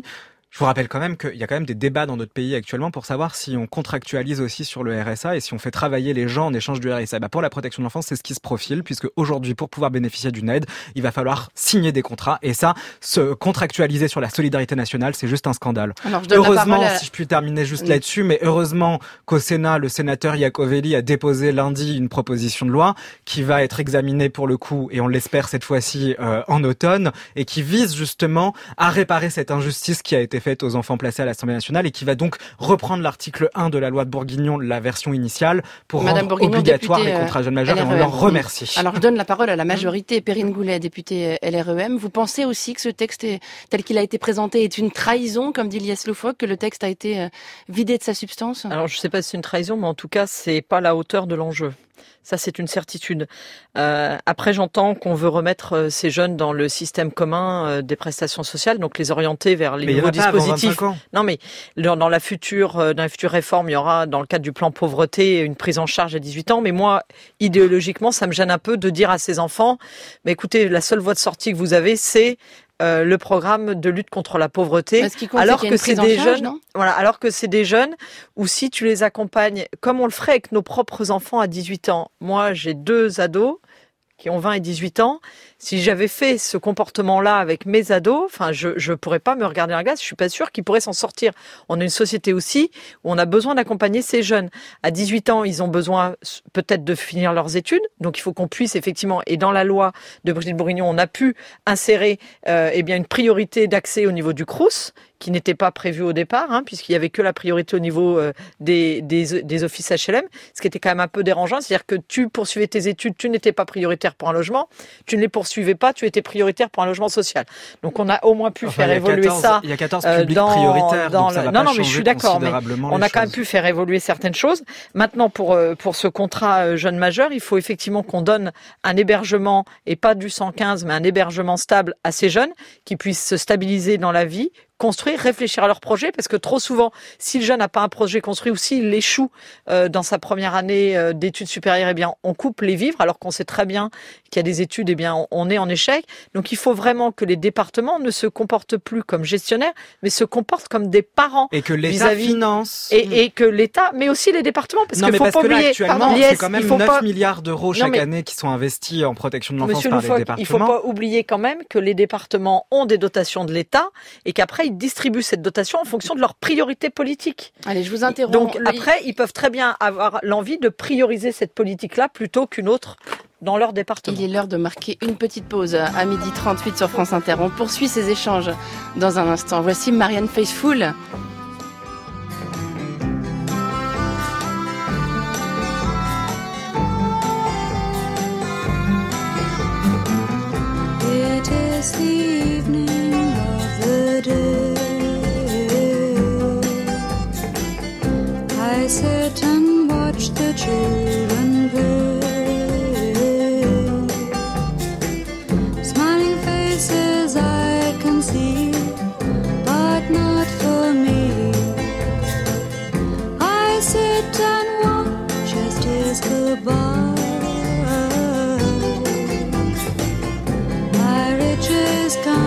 Je vous rappelle quand même qu'il y a quand même des débats dans notre pays actuellement pour savoir si on contractualise aussi sur le R S A et si on fait travailler les gens en échange du R S A. Bah pour la protection de l'enfance, c'est ce qui se profile, puisque aujourd'hui, pour pouvoir bénéficier d'une aide, il va falloir signer des contrats. Et ça, se contractualiser sur la solidarité nationale, c'est juste un scandale. Alors, je donne heureusement, la parole à... si je puis terminer juste oui. là-dessus, mais heureusement qu'au Sénat, le sénateur Iacovelli a déposé lundi une proposition de loi qui va être examinée pour le coup, et on l'espère cette fois-ci euh, en automne, et qui vise justement à réparer cette injustice qui a été faite aux enfants placés à l'Assemblée nationale et qui va donc reprendre l'article un de la loi de Bourguignon, la version initiale, pour Madame rendre Bourguignon, obligatoire les contrats jeunes majeurs, et on leur remercie. Alors je donne la parole à la majorité. Perrine Goulet, députée L R E M. Vous pensez aussi que ce texte, est, tel qu'il a été présenté, est une trahison, comme dit Lies Loufoque, que le texte a été vidé de sa substance? Alors je ne sais pas si c'est une trahison, mais en tout cas, c'est pas la hauteur de l'enjeu. Ça, c'est une certitude. Euh, après, j'entends qu'on veut remettre ces jeunes dans le système commun euh, des prestations sociales, donc les orienter vers les mais nouveaux dispositifs. Non, mais dans la future, euh, dans la future réforme, il y aura, dans le cadre du plan pauvreté, une prise en charge à dix-huit ans. Mais moi, idéologiquement, ça me gêne un peu de dire à ces enfants, mais écoutez, la seule voie de sortie que vous avez, c'est Euh, le programme de lutte contre la pauvreté, alors que c'est des jeunes, voilà, alors que c'est des jeunes où si tu les accompagnes, comme on le ferait avec nos propres enfants à dix-huit ans. Moi, j'ai deux ados qui ont vingt et dix-huit ans. Si j'avais fait ce comportement-là avec mes ados, enfin, je je pourrais pas me regarder dans la glace. Je suis pas sûre qu'ils pourraient s'en sortir. On a une société aussi où on a besoin d'accompagner ces jeunes. À dix-huit ans, ils ont besoin peut-être de finir leurs études. Donc, il faut qu'on puisse effectivement, et dans la loi de Brigitte Bourguignon, on a pu insérer euh, eh bien une priorité d'accès au niveau du Crous, qui n'était pas prévu au départ, hein, puisqu'il y avait que la priorité au niveau euh, des, des, des offices H L M, ce qui était quand même un peu dérangeant. C'est-à-dire que tu poursuivais tes études, tu n'étais pas prioritaire pour un logement, tu ne les poursuivais pas, tu étais prioritaire pour un logement social. Donc on a au moins pu enfin, faire évoluer quatorze, ça. Il y a quatorze publics euh, dans, prioritaires, dans donc ça le... va Non, pas non, mais je suis d'accord, mais on a quand même pu faire évoluer certaines choses. Maintenant, pour, pour ce contrat jeune majeur, il faut effectivement qu'on donne un hébergement, et pas du cent quinze, mais un hébergement stable à ces jeunes, qui puissent se stabiliser dans la vie, construire, réfléchir à leur projet, parce que trop souvent, si le jeune n'a pas un projet construit ou s'il échoue euh, dans sa première année euh, d'études supérieures, eh bien, on coupe les vivres, alors qu'on sait très bien qu'il y a des études, eh bien, on, on est en échec. Donc, il faut vraiment que les départements ne se comportent plus comme gestionnaires, mais se comportent comme des parents. Et que l'État finance. Et, et que l'État, mais aussi les départements, parce qu'il faut parce pas que oublier. Là, actuellement, Lies, c'est quand même neuf pas... milliards d'euros chaque non, mais... année qui sont investis en protection de l'enfance Monsieur par Loufoque, les départements. Il ne faut pas oublier quand même que les départements ont des dotations de l'État et qu'après, ils distribuent cette dotation en fonction de leurs priorités politiques. Allez, je vous interromps. Donc lui... après, ils peuvent très bien avoir l'envie de prioriser cette politique-là plutôt qu'une autre dans leur département. Il est l'heure de marquer une petite pause à midi trente-huit sur France Inter. On poursuit ces échanges dans un instant. Voici Marianne Faithfull. It is the evening of the day. I sit and watch the children play. Smiling faces I can see, but not for me. I sit and watch as days go by. My riches come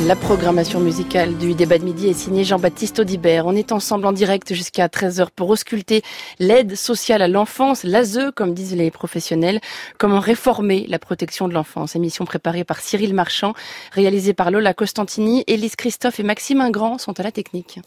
La programmation musicale du débat de midi est signée Jean-Baptiste Audibert. On est ensemble en direct jusqu'à treize heures pour ausculter l'aide sociale à l'enfance, l'A S E, comme disent les professionnels. Comment réformer la protection de l'enfance. Émission préparée par Cyril Marchand, réalisée par Lola Costantini, Élise Christophe et Maxime Ingrand sont à la technique.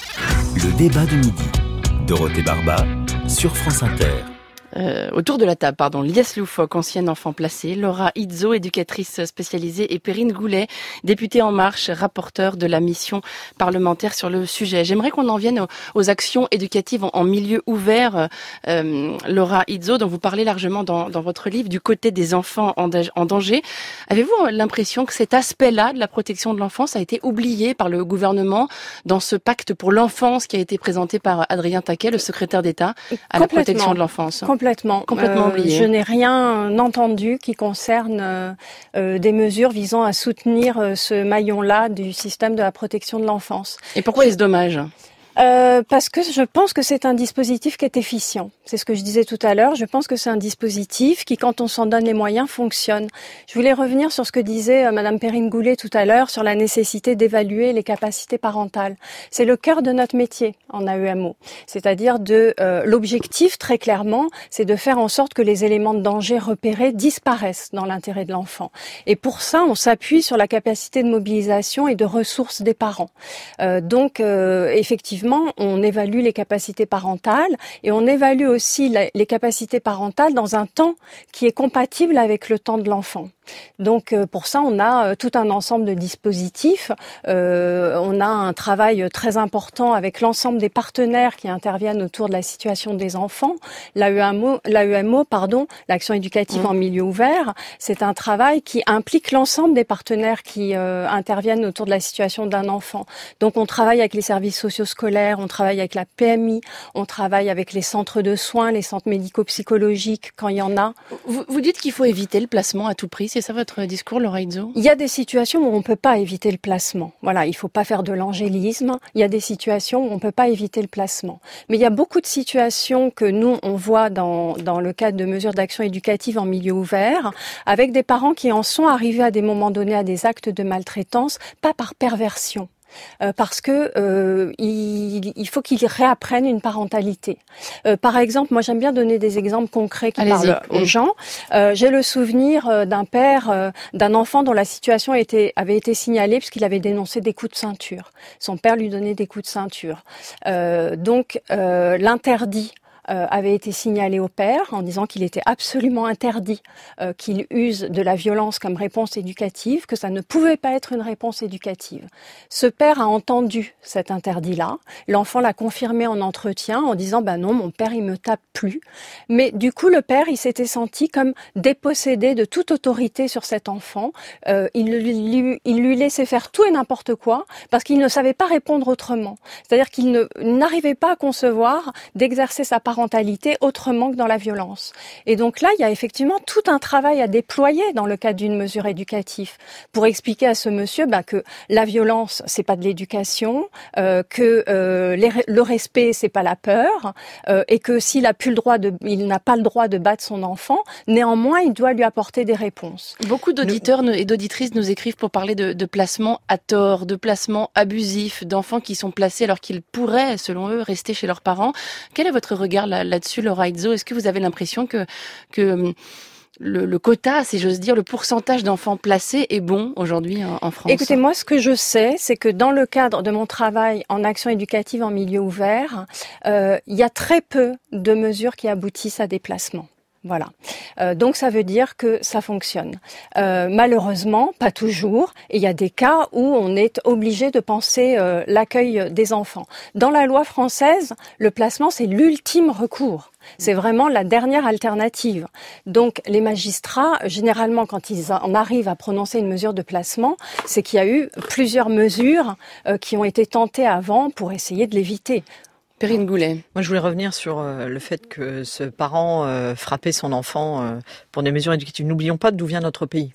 Le débat de midi. Dorothée Barba sur France Inter. Euh, autour de la table, pardon, Lies Loufoque, ancienne enfant placée, Laura Izzo, éducatrice spécialisée, et Perrine Goulet, députée En Marche, rapporteure de la mission parlementaire sur le sujet. J'aimerais qu'on en vienne aux, aux actions éducatives en, en milieu ouvert. Euh, Laura Izzo, dont vous parlez largement dans, dans votre livre, du côté des enfants en, en danger. Avez-vous l'impression que cet aspect-là de la protection de l'enfance a été oublié par le gouvernement dans ce pacte pour l'enfance qui a été présenté par Adrien Taquet, le secrétaire d'État à la protection de l'enfance? Complètement. Complètement euh, oublié. Je n'ai rien entendu qui concerne euh, euh, des mesures visant à soutenir euh, ce maillon-là du système de la protection de l'enfance. Et pourquoi est-ce dommage ? Euh, parce que je pense que c'est un dispositif qui est efficient. C'est ce que je disais tout à l'heure. Je pense que c'est un dispositif qui, quand on s'en donne les moyens, fonctionne. Je voulais revenir sur ce que disait euh, Madame Perrine Goulet tout à l'heure sur la nécessité d'évaluer les capacités parentales. C'est le cœur de notre métier en A E M O. C'est-à-dire de euh, l'objectif, très clairement, c'est de faire en sorte que les éléments de danger repérés disparaissent dans l'intérêt de l'enfant. Et pour ça, on s'appuie sur la capacité de mobilisation et de ressources des parents. Euh, donc, euh, effectivement, on évalue les capacités parentales et on évalue aussi la, les capacités parentales dans un temps qui est compatible avec le temps de l'enfant. Donc euh, pour ça, on a euh, tout un ensemble de dispositifs. Euh, on a un travail très important avec l'ensemble des partenaires qui interviennent autour de la situation des enfants. L'A E M O, l'A E M O, pardon, l'action éducative mmh. en milieu ouvert, c'est un travail qui implique l'ensemble des partenaires qui euh, interviennent autour de la situation d'un enfant. Donc on travaille avec les services socio-scolaires, on travaille avec la P M I, on travaille avec les centres de soins, les centres médico-psychologiques quand il y en a. Vous, vous dites qu'il faut éviter le placement à tout prix, c'est ça votre discours, Laura Izzo ? Il y a des situations où on ne peut pas éviter le placement. Voilà, il ne faut pas faire de l'angélisme. Il y a des situations où on ne peut pas éviter le placement. Mais il y a beaucoup de situations que nous, on voit dans, dans le cadre de mesures d'action éducative en milieu ouvert, avec des parents qui en sont arrivés à des moments donnés à des actes de maltraitance, pas par perversion. Euh, parce que euh, il, il faut qu'ils réapprennent une parentalité. Euh, par exemple, moi j'aime bien donner des exemples concrets qui Allez-y. parlent aux gens. Euh, j'ai le souvenir euh, d'un père, euh, d'un enfant dont la situation était, avait été signalée puisqu'il avait dénoncé des coups de ceinture. Son père lui donnait des coups de ceinture. Euh, donc euh, l'interdit Euh, avait été signalé au père en disant qu'il était absolument interdit euh, qu'il use de la violence comme réponse éducative, que ça ne pouvait pas être une réponse éducative. Ce père a entendu cet interdit-là. L'enfant l'a confirmé en entretien en disant « ben non, mon père, il me tape plus ». Mais du coup, le père, il s'était senti comme dépossédé de toute autorité sur cet enfant. Euh, il, lui, il lui laissait faire tout et n'importe quoi parce qu'il ne savait pas répondre autrement. C'est-à-dire qu'il ne, n'arrivait pas à concevoir d'exercer sa parentalité autrement que dans la violence. Et donc là, il y a effectivement tout un travail à déployer dans le cadre d'une mesure éducative pour expliquer à ce monsieur bah, que la violence, c'est pas de l'éducation, euh, que euh, les, le respect, c'est pas la peur, euh, et que s'il a plus le droit de, il n'a pas le droit de battre son enfant, néanmoins, il doit lui apporter des réponses. Beaucoup d'auditeurs et d'auditrices nous écrivent pour parler de, de placement à tort, de placement abusif, d'enfants qui sont placés alors qu'ils pourraient, selon eux, rester chez leurs parents. Quel est votre regard là, là-dessus, Laura Izzo ? Est-ce que vous avez l'impression que, que le, le quota, si j'ose dire, le pourcentage d'enfants placés est bon aujourd'hui en, en France ? Écoutez, moi, ce que je sais, c'est que dans le cadre de mon travail en action éducative en milieu ouvert, euh, il y a très peu de mesures qui aboutissent à des placements. Voilà. Euh, donc ça veut dire que ça fonctionne. Euh, malheureusement, pas toujours. Et il y a des cas où on est obligé de penser euh, l'accueil des enfants. Dans la loi française, le placement, c'est l'ultime recours. C'est vraiment la dernière alternative. Donc les magistrats, généralement, quand ils en arrivent à prononcer une mesure de placement, c'est qu'il y a eu plusieurs mesures euh, qui ont été tentées avant pour essayer de l'éviter. Perrine Goulet. Moi, je voulais revenir sur euh, le fait que ce parent euh, frappait son enfant euh, pour des mesures éducatives. N'oublions pas d'où vient notre pays.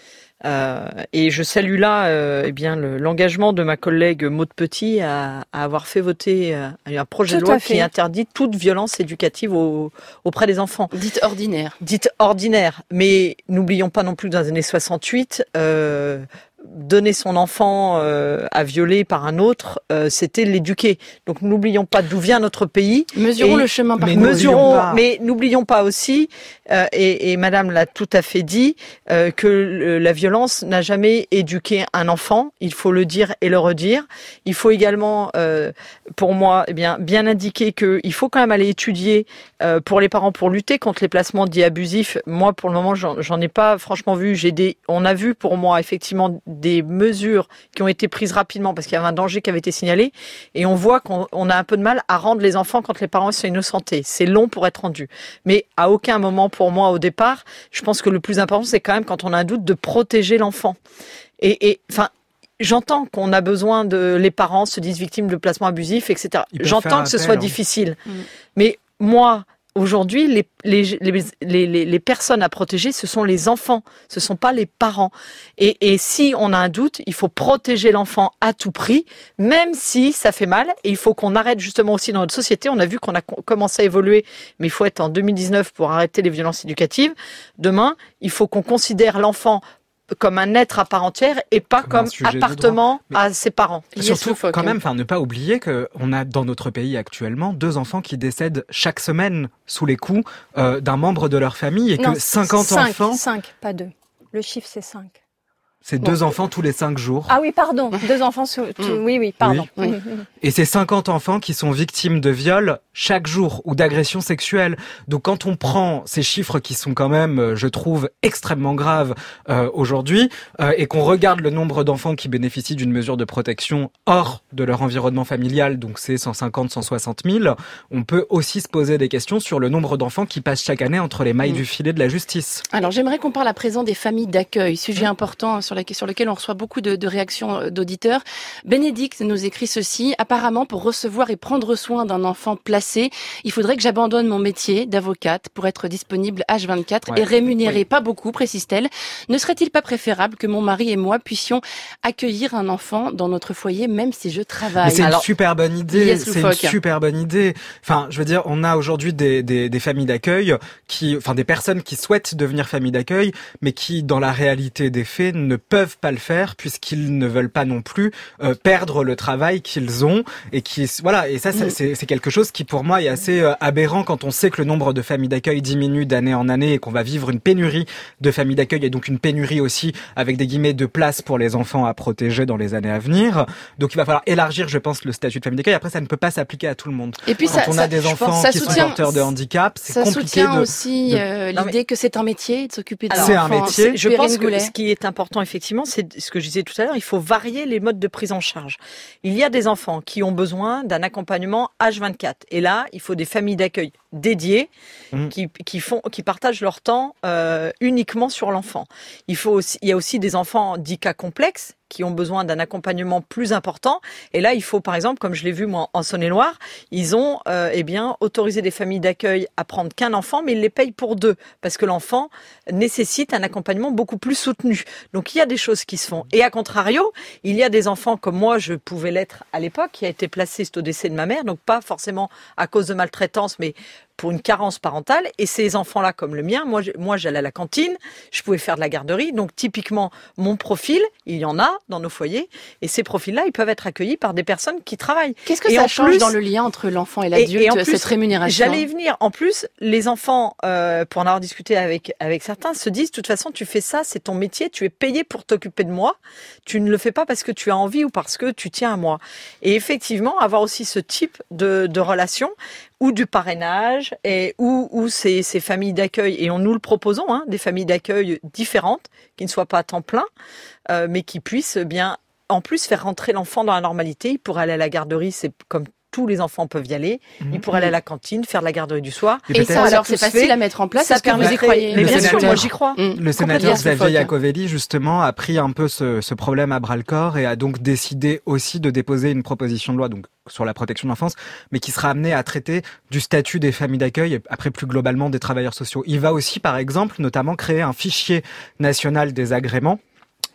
Euh, et je salue là euh, eh bien le, l'engagement de ma collègue Maude Petit à, à avoir fait voter euh, un projet Tout de loi qui interdit toute violence éducative au, auprès des enfants. Dite ordinaire. Dite ordinaire. Mais n'oublions pas non plus que dans les années soixante-huit, euh, donner son enfant euh, à violer par un autre, euh, c'était l'éduquer. Donc n'oublions pas d'où vient notre pays. Mesurons et, le chemin parcouru. Mais mesurons, mais n'oublions pas aussi, euh, et, et Madame l'a tout à fait dit, euh, que le, la violence n'a jamais éduqué un enfant. Il faut le dire et le redire. Il faut également, euh, pour moi, eh bien, bien indiquer que il faut quand même aller étudier euh, pour les parents pour lutter contre les placements dits abusifs. Moi, pour le moment, j'en, j'en ai pas franchement vu. J'ai des, on a vu pour moi effectivement des mesures qui ont été prises rapidement parce qu'il y avait un danger qui avait été signalé, et on voit qu'on on a un peu de mal à rendre les enfants quand les parents sont innocentés. C'est long pour être rendu, mais à aucun moment pour moi au départ, je pense que le plus important c'est quand même quand on a un doute de protéger l'enfant. Et, et enfin. J'entends qu'on a besoin de... Les parents se disent victimes de placements abusifs, et cetera. J'entends que ce soit hein. difficile. Mmh. Mais moi, aujourd'hui, les, les, les, les, les personnes à protéger, ce sont les enfants. Ce ne sont pas les parents. Et, et si on a un doute, il faut protéger l'enfant à tout prix, même si ça fait mal. Et il faut qu'on arrête justement aussi dans notre société. On a vu qu'on a commencé à évoluer, mais il faut être en deux mille dix-neuf pour arrêter les violences éducatives. Demain, il faut qu'on considère l'enfant comme un être à part entière et pas comme, comme appartement à ses parents. Surtout, quand même, enfin, ne pas oublier que on a dans notre pays actuellement deux enfants qui décèdent chaque semaine sous les coups euh, d'un membre de leur famille et non, que cinquante cinq, enfants. cinq, pas deux. Le chiffre c'est cinq. C'est bon. Deux enfants tous les cinq jours. Ah oui, pardon. Deux enfants sous... Oui, oui, pardon. Oui. Oui. Et c'est cinquante enfants qui sont victimes de viols chaque jour ou d'agressions sexuelles. Donc quand on prend ces chiffres qui sont quand même, je trouve, extrêmement graves euh, aujourd'hui, euh, et qu'on regarde le nombre d'enfants qui bénéficient d'une mesure de protection hors de leur environnement familial, donc c'est cent cinquante, cent soixante mille, on peut aussi se poser des questions sur le nombre d'enfants qui passent chaque année entre les mailles mmh. du filet de la justice. Alors j'aimerais qu'on parle à présent des familles d'accueil, sujet mmh. important sur sur lequel on reçoit beaucoup de, de réactions d'auditeurs. Bénédicte nous écrit ceci. Apparemment, pour recevoir et prendre soin d'un enfant placé, il faudrait que j'abandonne mon métier d'avocate pour être disponible H vingt-quatre ouais. et rémunérée. Oui. Pas beaucoup, précise-t-elle. Ne serait-il pas préférable que mon mari et moi puissions accueillir un enfant dans notre foyer, même si je travaille? Mais c'est Alors, une super bonne idée. C'est une super bonne idée. Enfin, je veux dire, on a aujourd'hui des, des, des familles d'accueil qui, enfin, des personnes qui souhaitent devenir famille d'accueil, mais qui, dans la réalité des faits, ne peuvent pas le faire puisqu'ils ne veulent pas non plus euh, perdre le travail qu'ils ont et qui voilà et ça mmh. c'est, c'est quelque chose qui pour moi est assez euh, aberrant quand on sait que le nombre de familles d'accueil diminue d'année en année et qu'on va vivre une pénurie de familles d'accueil et donc une pénurie aussi avec des guillemets de place pour les enfants à protéger dans les années à venir. Donc il va falloir élargir, je pense, le statut de famille d'accueil. Après ça ne peut pas s'appliquer à tout le monde. Et puis quand ça, on a ça, des enfants qui soutient, sont porteurs de handicap, c'est ça compliqué soutient de, aussi de... Euh, l'idée mais... que c'est un métier de s'occuper des c'est enfants. un métier. Je pense que ce qui est important effectivement, c'est ce que je disais tout à l'heure, il faut varier les modes de prise en charge. Il y a des enfants qui ont besoin d'un accompagnement H vingt-quatre. Et là, il faut des familles d'accueil dédiées mmh. qui, qui, font, qui partagent leur temps euh, uniquement sur l'enfant. Il, faut aussi, il y a aussi des enfants dits cas complexes qui ont besoin d'un accompagnement plus important. Et là, il faut, par exemple, comme je l'ai vu moi en Saône-et-Loire, ils ont euh, eh bien autorisé des familles d'accueil à prendre qu'un enfant, mais ils les payent pour deux, parce que l'enfant nécessite un accompagnement beaucoup plus soutenu. Donc, il y a des choses qui se font. Et à contrario, il y a des enfants comme moi, je pouvais l'être à l'époque, qui a été placé suite au décès de ma mère, donc pas forcément à cause de maltraitance, mais pour une carence parentale. Et ces enfants-là, comme le mien, moi, moi, j'allais à la cantine, je pouvais faire de la garderie. Donc, typiquement, mon profil, il y en a dans nos foyers. Et ces profils-là, ils peuvent être accueillis par des personnes qui travaillent. Qu'est-ce que et ça change plus, dans le lien entre l'enfant et l'adulte, et, et plus, cette rémunération? J'allais y venir. En plus, les enfants, euh, pour en avoir discuté avec, avec certains, se disent, de toute façon, tu fais ça, c'est ton métier, tu es payé pour t'occuper de moi. Tu ne le fais pas parce que tu as envie ou parce que tu tiens à moi. Et effectivement, avoir aussi ce type de, de relation, ou du parrainage, et ou, ou ces, ces familles d'accueil, et on nous le proposons, hein, des familles d'accueil différentes, qui ne soient pas à temps plein, euh, mais qui puissent bien, en plus, faire rentrer l'enfant dans la normalité. Il pourrait aller à la garderie, c'est comme tous les enfants peuvent y aller. Mmh. Ils pourraient aller à la cantine, faire de la garderie du soir. Et, et ça, alors, c'est facile fait, à mettre en place. Ça permet, vous y croyez? Mais bien sûr, moi, j'y crois. Mmh. Le sénateur Xavier Iacovelli, justement, a pris un peu ce, ce problème à bras-le-corps et a donc décidé aussi de déposer une proposition de loi, donc, sur la protection de l'enfance, mais qui sera amené à traiter du statut des familles d'accueil et après plus globalement des travailleurs sociaux. Il va aussi, par exemple, notamment créer un fichier national des agréments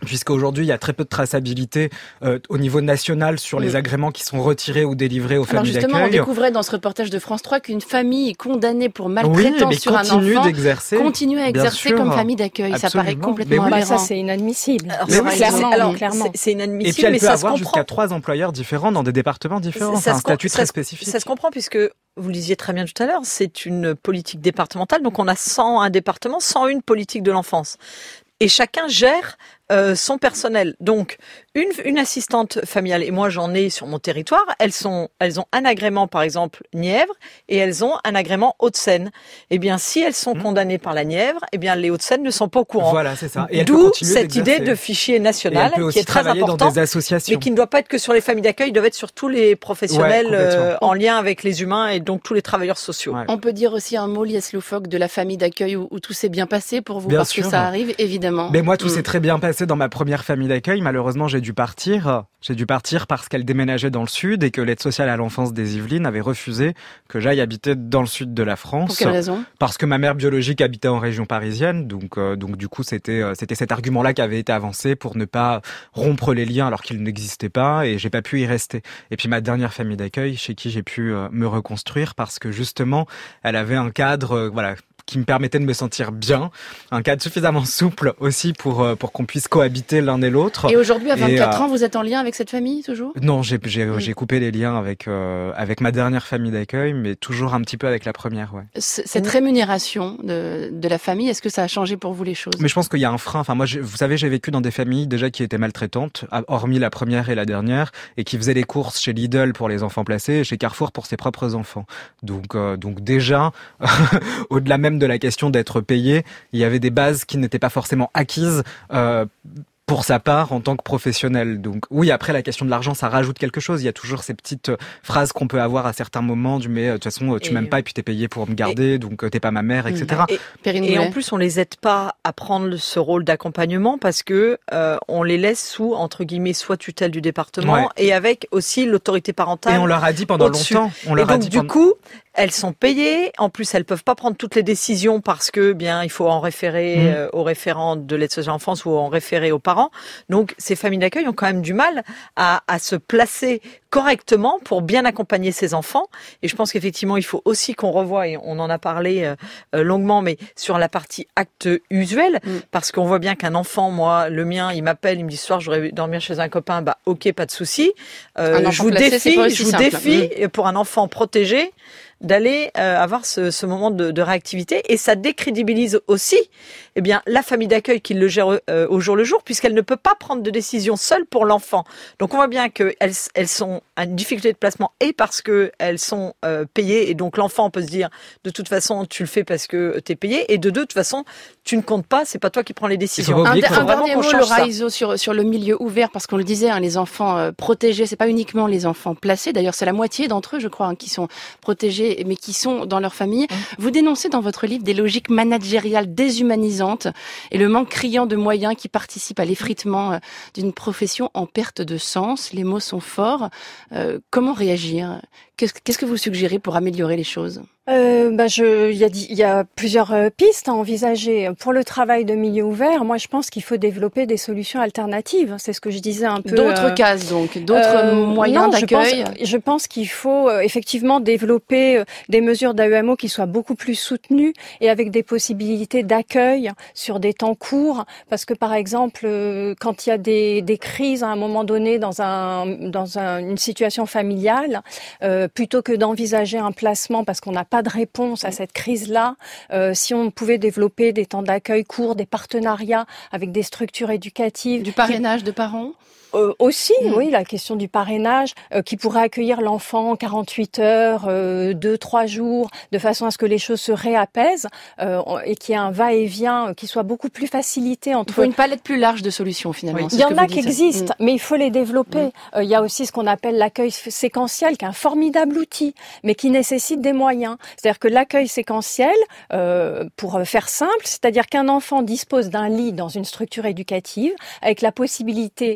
puisqu'aujourd'hui il y a très peu de traçabilité euh, au niveau national sur oui. les agréments qui sont retirés ou délivrés aux Alors familles d'accueil. justement, on découvrait dans ce reportage de France trois qu'une famille condamnée pour maltraitance oui, sur un continue enfant continue à exercer sûr, comme famille d'accueil. absolument. Ça paraît complètement bah, aberrant. ça, c'est inadmissible. Alors, mais oui, clairement, c'est, alors, clairement. C'est, c'est inadmissible, et puis elle mais peut ça avoir se jusqu'à comprend. trois employeurs différents dans des départements différents. C'est un statut ça très se, spécifique. Ça se comprend puisque vous le disiez très bien tout à l'heure, c'est une politique départementale. Donc on a cent un départements, cent un politique de l'enfance. Et chacun gère euh, son personnel. Donc, une, une assistante familiale, et moi j'en ai sur mon territoire, elles sont, elles ont un agrément, par exemple, Nièvre, et elles ont un agrément Hauts-de-Seine. Eh bien, si elles sont mmh. condamnées par la Nièvre, eh bien, les Hauts-de-Seine ne sont pas au courant. Voilà, c'est ça. Et d'où cette idée de fichier national, qui est très important, dans des associations. mais qui ne doit pas être que sur les familles d'accueil, il doit être sur tous les professionnels ouais, euh, en lien avec les humains et donc tous les travailleurs sociaux. Ouais. On peut dire aussi un mot, Lies Loufoque, de la famille d'accueil où, où tout s'est bien passé pour vous, bien parce sûr. que ça arrive, évidemment. Mais moi, tout mmh. s'est très bien passé dans ma première famille d'accueil. Malheureusement, j'ai dû partir. J'ai dû partir parce qu'elle déménageait dans le sud et que l'aide sociale à l'enfance des Yvelines avait refusé que j'aille habiter dans le sud de la France. Pour quelle raison ? Parce que ma mère biologique habitait en région parisienne. Donc, euh, donc du coup, c'était, euh, c'était cet argument-là qui avait été avancé pour ne pas rompre les liens alors qu'ils n'existaient pas, et j'ai pas pu y rester. Et puis ma dernière famille d'accueil, chez qui j'ai pu euh, me reconstruire, parce que justement, elle avait un cadre, euh, voilà, qui me permettait de me sentir bien, un cadre suffisamment souple aussi pour euh, pour qu'on puisse cohabiter l'un et l'autre. Et aujourd'hui, à vingt-quatre et, euh, ans, vous êtes en lien avec cette famille toujours ? Non, j'ai j'ai, mmh. j'ai coupé les liens avec euh, avec ma dernière famille d'accueil, mais toujours un petit peu avec la première, ouais. C- cette rémunération de de la famille, est-ce que ça a changé pour vous les choses ? Mais je pense qu'il y a un frein. Enfin, moi, je, vous savez, j'ai vécu dans des familles déjà qui étaient maltraitantes, hormis la première et la dernière, et qui faisaient les courses chez Lidl pour les enfants placés et chez Carrefour pour ses propres enfants. Donc, euh, donc déjà, au-delà même de la question d'être payé, il y avait des bases qui n'étaient pas forcément acquises euh, pour sa part en tant que professionnel. Donc oui, après la question de l'argent, ça rajoute quelque chose. Il y a toujours ces petites phrases qu'on peut avoir à certains moments du mais de toute façon tu et m'aimes pas et puis t'es payé pour me garder, et, donc t'es pas ma mère, et cetera. Et, et en plus, on les aide pas à prendre ce rôle d'accompagnement parce que euh, on les laisse sous entre guillemets soit tutelle du département ouais. et avec aussi l'autorité parentale. Et on leur a dit pendant au-dessus. longtemps. On leur et donc a dit du pendant... coup, elles sont payées. En plus, elles peuvent pas prendre toutes les décisions parce que bien il faut en référer mmh. euh, au référent de l'aide sociale à l'enfance ou en référer aux parents. Donc ces familles d'accueil ont quand même du mal à, à se placer correctement pour bien accompagner ces enfants. Et je pense qu'effectivement, il faut aussi qu'on revoie, et on en a parlé euh, longuement, mais sur la partie acte usuel, mmh. parce qu'on voit bien qu'un enfant, moi, le mien, il m'appelle, il me dit ce soir, je voudrais dormir chez un copain, bah ok, pas de souci. Euh, je vous placé, défie, je vous simple. défie mmh. pour un enfant protégé d'aller euh, avoir ce, ce moment de, de réactivité, et ça décrédibilise aussi eh bien la famille d'accueil qui le gère euh, au jour le jour, puisqu'elle ne peut pas prendre de décision seule pour l'enfant. Donc on voit bien qu'elles elles sont à une difficulté de placement et parce que elles sont euh, payées, et donc l'enfant peut se dire de toute façon tu le fais parce que t'es payé, et de deux de toute façon tu ne comptes pas, c'est pas toi qui prends les décisions. Un, un dernier mot, Laura Iso, sur sur le milieu ouvert, parce qu'on le disait, hein, les enfants euh, protégés, c'est pas uniquement les enfants placés. D'ailleurs, c'est la moitié d'entre eux, je crois, hein, qui sont protégés, mais qui sont dans leur famille. Mmh. Vous dénoncez dans votre livre des logiques managériales déshumanisantes et le manque criant de moyens qui participent à l'effritement d'une profession en perte de sens. Les mots sont forts. Euh, comment réagir ? Qu'est-ce, qu'est-ce que vous suggérez pour améliorer les choses ? Euh, bah je, il y a, il y a plusieurs pistes à envisager. Pour le travail de milieu ouvert, moi je pense qu'il faut développer des solutions alternatives. C'est ce que je disais un peu. D'autres euh, cases donc, d'autres euh, moyens non, d'accueil. Je pense, je pense qu'il faut euh, effectivement développer euh, des mesures d'A E M O qui soient beaucoup plus soutenues et avec des possibilités d'accueil sur des temps courts. Parce que par exemple, euh, quand il y a des, des crises à un moment donné dans un dans un, une situation familiale, euh, plutôt que d'envisager un placement parce qu'on n'a pas de réponse à cette crise-là, euh, si on pouvait développer des temps d'accueil courts, des partenariats avec des structures éducatives. Du parrainage qui... de parents ? Euh, aussi, mmh. oui, la question du parrainage, euh, qui pourrait accueillir l'enfant quarante-huit heures, euh, deux, trois jours, de façon à ce que les choses se réapaisent euh, et qu'il y ait un va-et-vient euh, qui soit beaucoup plus facilité entre... Il faut une palette plus large de solutions, finalement. Oui. Il y en a qui existent, mmh. mais il faut les développer. Mmh. Euh, il y a aussi ce qu'on appelle l'accueil séquentiel, qui est un formidable outil, mais qui nécessite des moyens. C'est-à-dire que l'accueil séquentiel, euh, pour faire simple, c'est-à-dire qu'un enfant dispose d'un lit dans une structure éducative, avec la possibilité d'y aller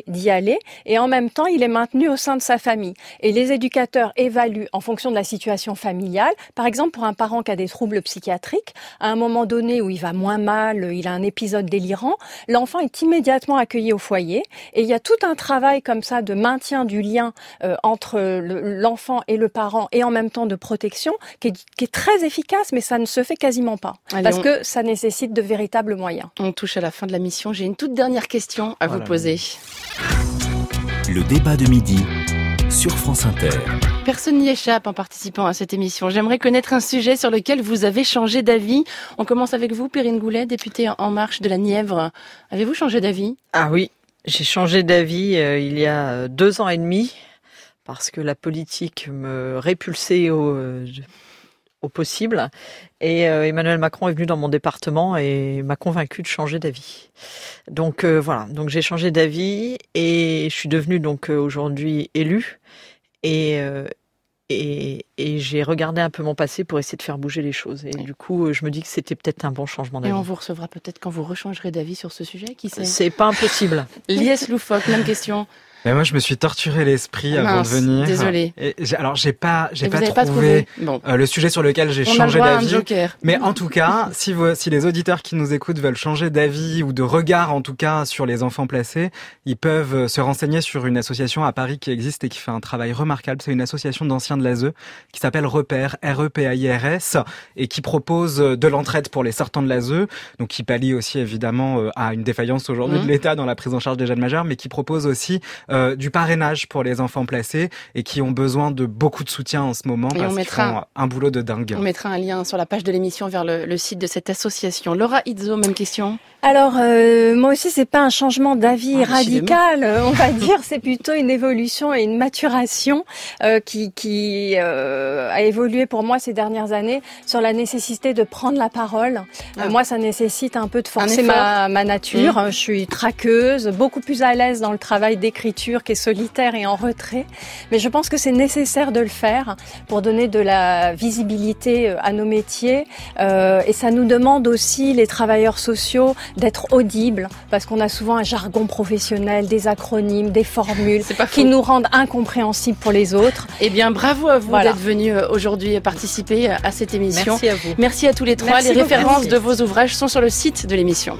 aller et en même temps, il est maintenu au sein de sa famille. Et les éducateurs évaluent en fonction de la situation familiale. Par exemple, pour un parent qui a des troubles psychiatriques, à un moment donné où il va moins mal, il a un épisode délirant, l'enfant est immédiatement accueilli au foyer et il y a tout un travail comme ça de maintien du lien euh, entre le, l'enfant et le parent et en même temps de protection qui est, qui est très efficace, mais ça ne se fait quasiment pas. Allez, parce on... que ça nécessite de véritables moyens. On touche à la fin de la mission. J'ai une toute dernière question à oh vous poser. Le débat de midi sur France Inter. Personne n'y échappe en participant à cette émission. J'aimerais connaître un sujet sur lequel vous avez changé d'avis. On commence avec vous, Perrine Goulet, députée En Marche de la Nièvre. Avez-vous changé d'avis ? Ah oui, j'ai changé d'avis euh, il y a deux ans et demi parce que la politique me répulsait au... Euh, au possible. Et euh, Emmanuel Macron est venu dans mon département et m'a convaincu de changer d'avis. Donc euh, voilà, donc j'ai changé d'avis et je suis devenue donc euh, aujourd'hui élue et, euh, et et j'ai regardé un peu mon passé pour essayer de faire bouger les choses. Et oui. Du coup, je me dis que c'était peut-être un bon changement d'avis. Et on vous recevra peut-être quand vous rechangerez d'avis sur ce sujet, qui sait ? C'est pas impossible. Lies Loufoque, même question. Mais moi, je me suis torturé l'esprit avant Mince, de venir. Désolée. Et j'ai, alors, j'ai pas, j'ai pas trouvé, pas trouvé. Bon. euh, le sujet sur lequel j'ai On changé a le droit d'avis. à un joker. Mais en tout cas, si vous, si les auditeurs qui nous écoutent veulent changer d'avis ou de regard, en tout cas, sur les enfants placés, ils peuvent se renseigner sur une association à Paris qui existe et qui fait un travail remarquable. C'est une association d'anciens de l'A S E qui s'appelle Repère, R E P A I R S, et qui propose de l'entraide pour les sortants de l'A S E, donc qui pallie aussi évidemment à une défaillance aujourd'hui mmh. de l'État dans la prise en charge des jeunes majeurs, mais qui propose aussi euh, du parrainage pour les enfants placés et qui ont besoin de beaucoup de soutien en ce moment et parce qu'ils font un boulot de dingue. On mettra un lien sur la page de l'émission vers le, le site de cette association. Laura Izzo, même question. Alors, euh, moi aussi, c'est pas un changement d'avis ah, radical, on va dire. C'est plutôt une évolution et une maturation euh, qui, qui euh, a évolué pour moi ces dernières années sur la nécessité de prendre la parole. Ah. Euh, moi, ça nécessite un peu de forcer ma, ma nature. Mmh. Je suis traqueuse, beaucoup plus à l'aise dans le travail d'écriture qui est solitaire et en retrait. Mais je pense que c'est nécessaire de le faire pour donner de la visibilité à nos métiers. Euh, et ça nous demande aussi, les travailleurs sociaux, d'être audibles, parce qu'on a souvent un jargon professionnel, des acronymes, des formules qui nous rendent incompréhensibles pour les autres. Eh bien, bravo à vous voilà. d'être venus aujourd'hui participer à cette émission. Merci à vous. Merci à tous les trois. Merci les beaucoup. références de vos ouvrages sont sur le site de l'émission.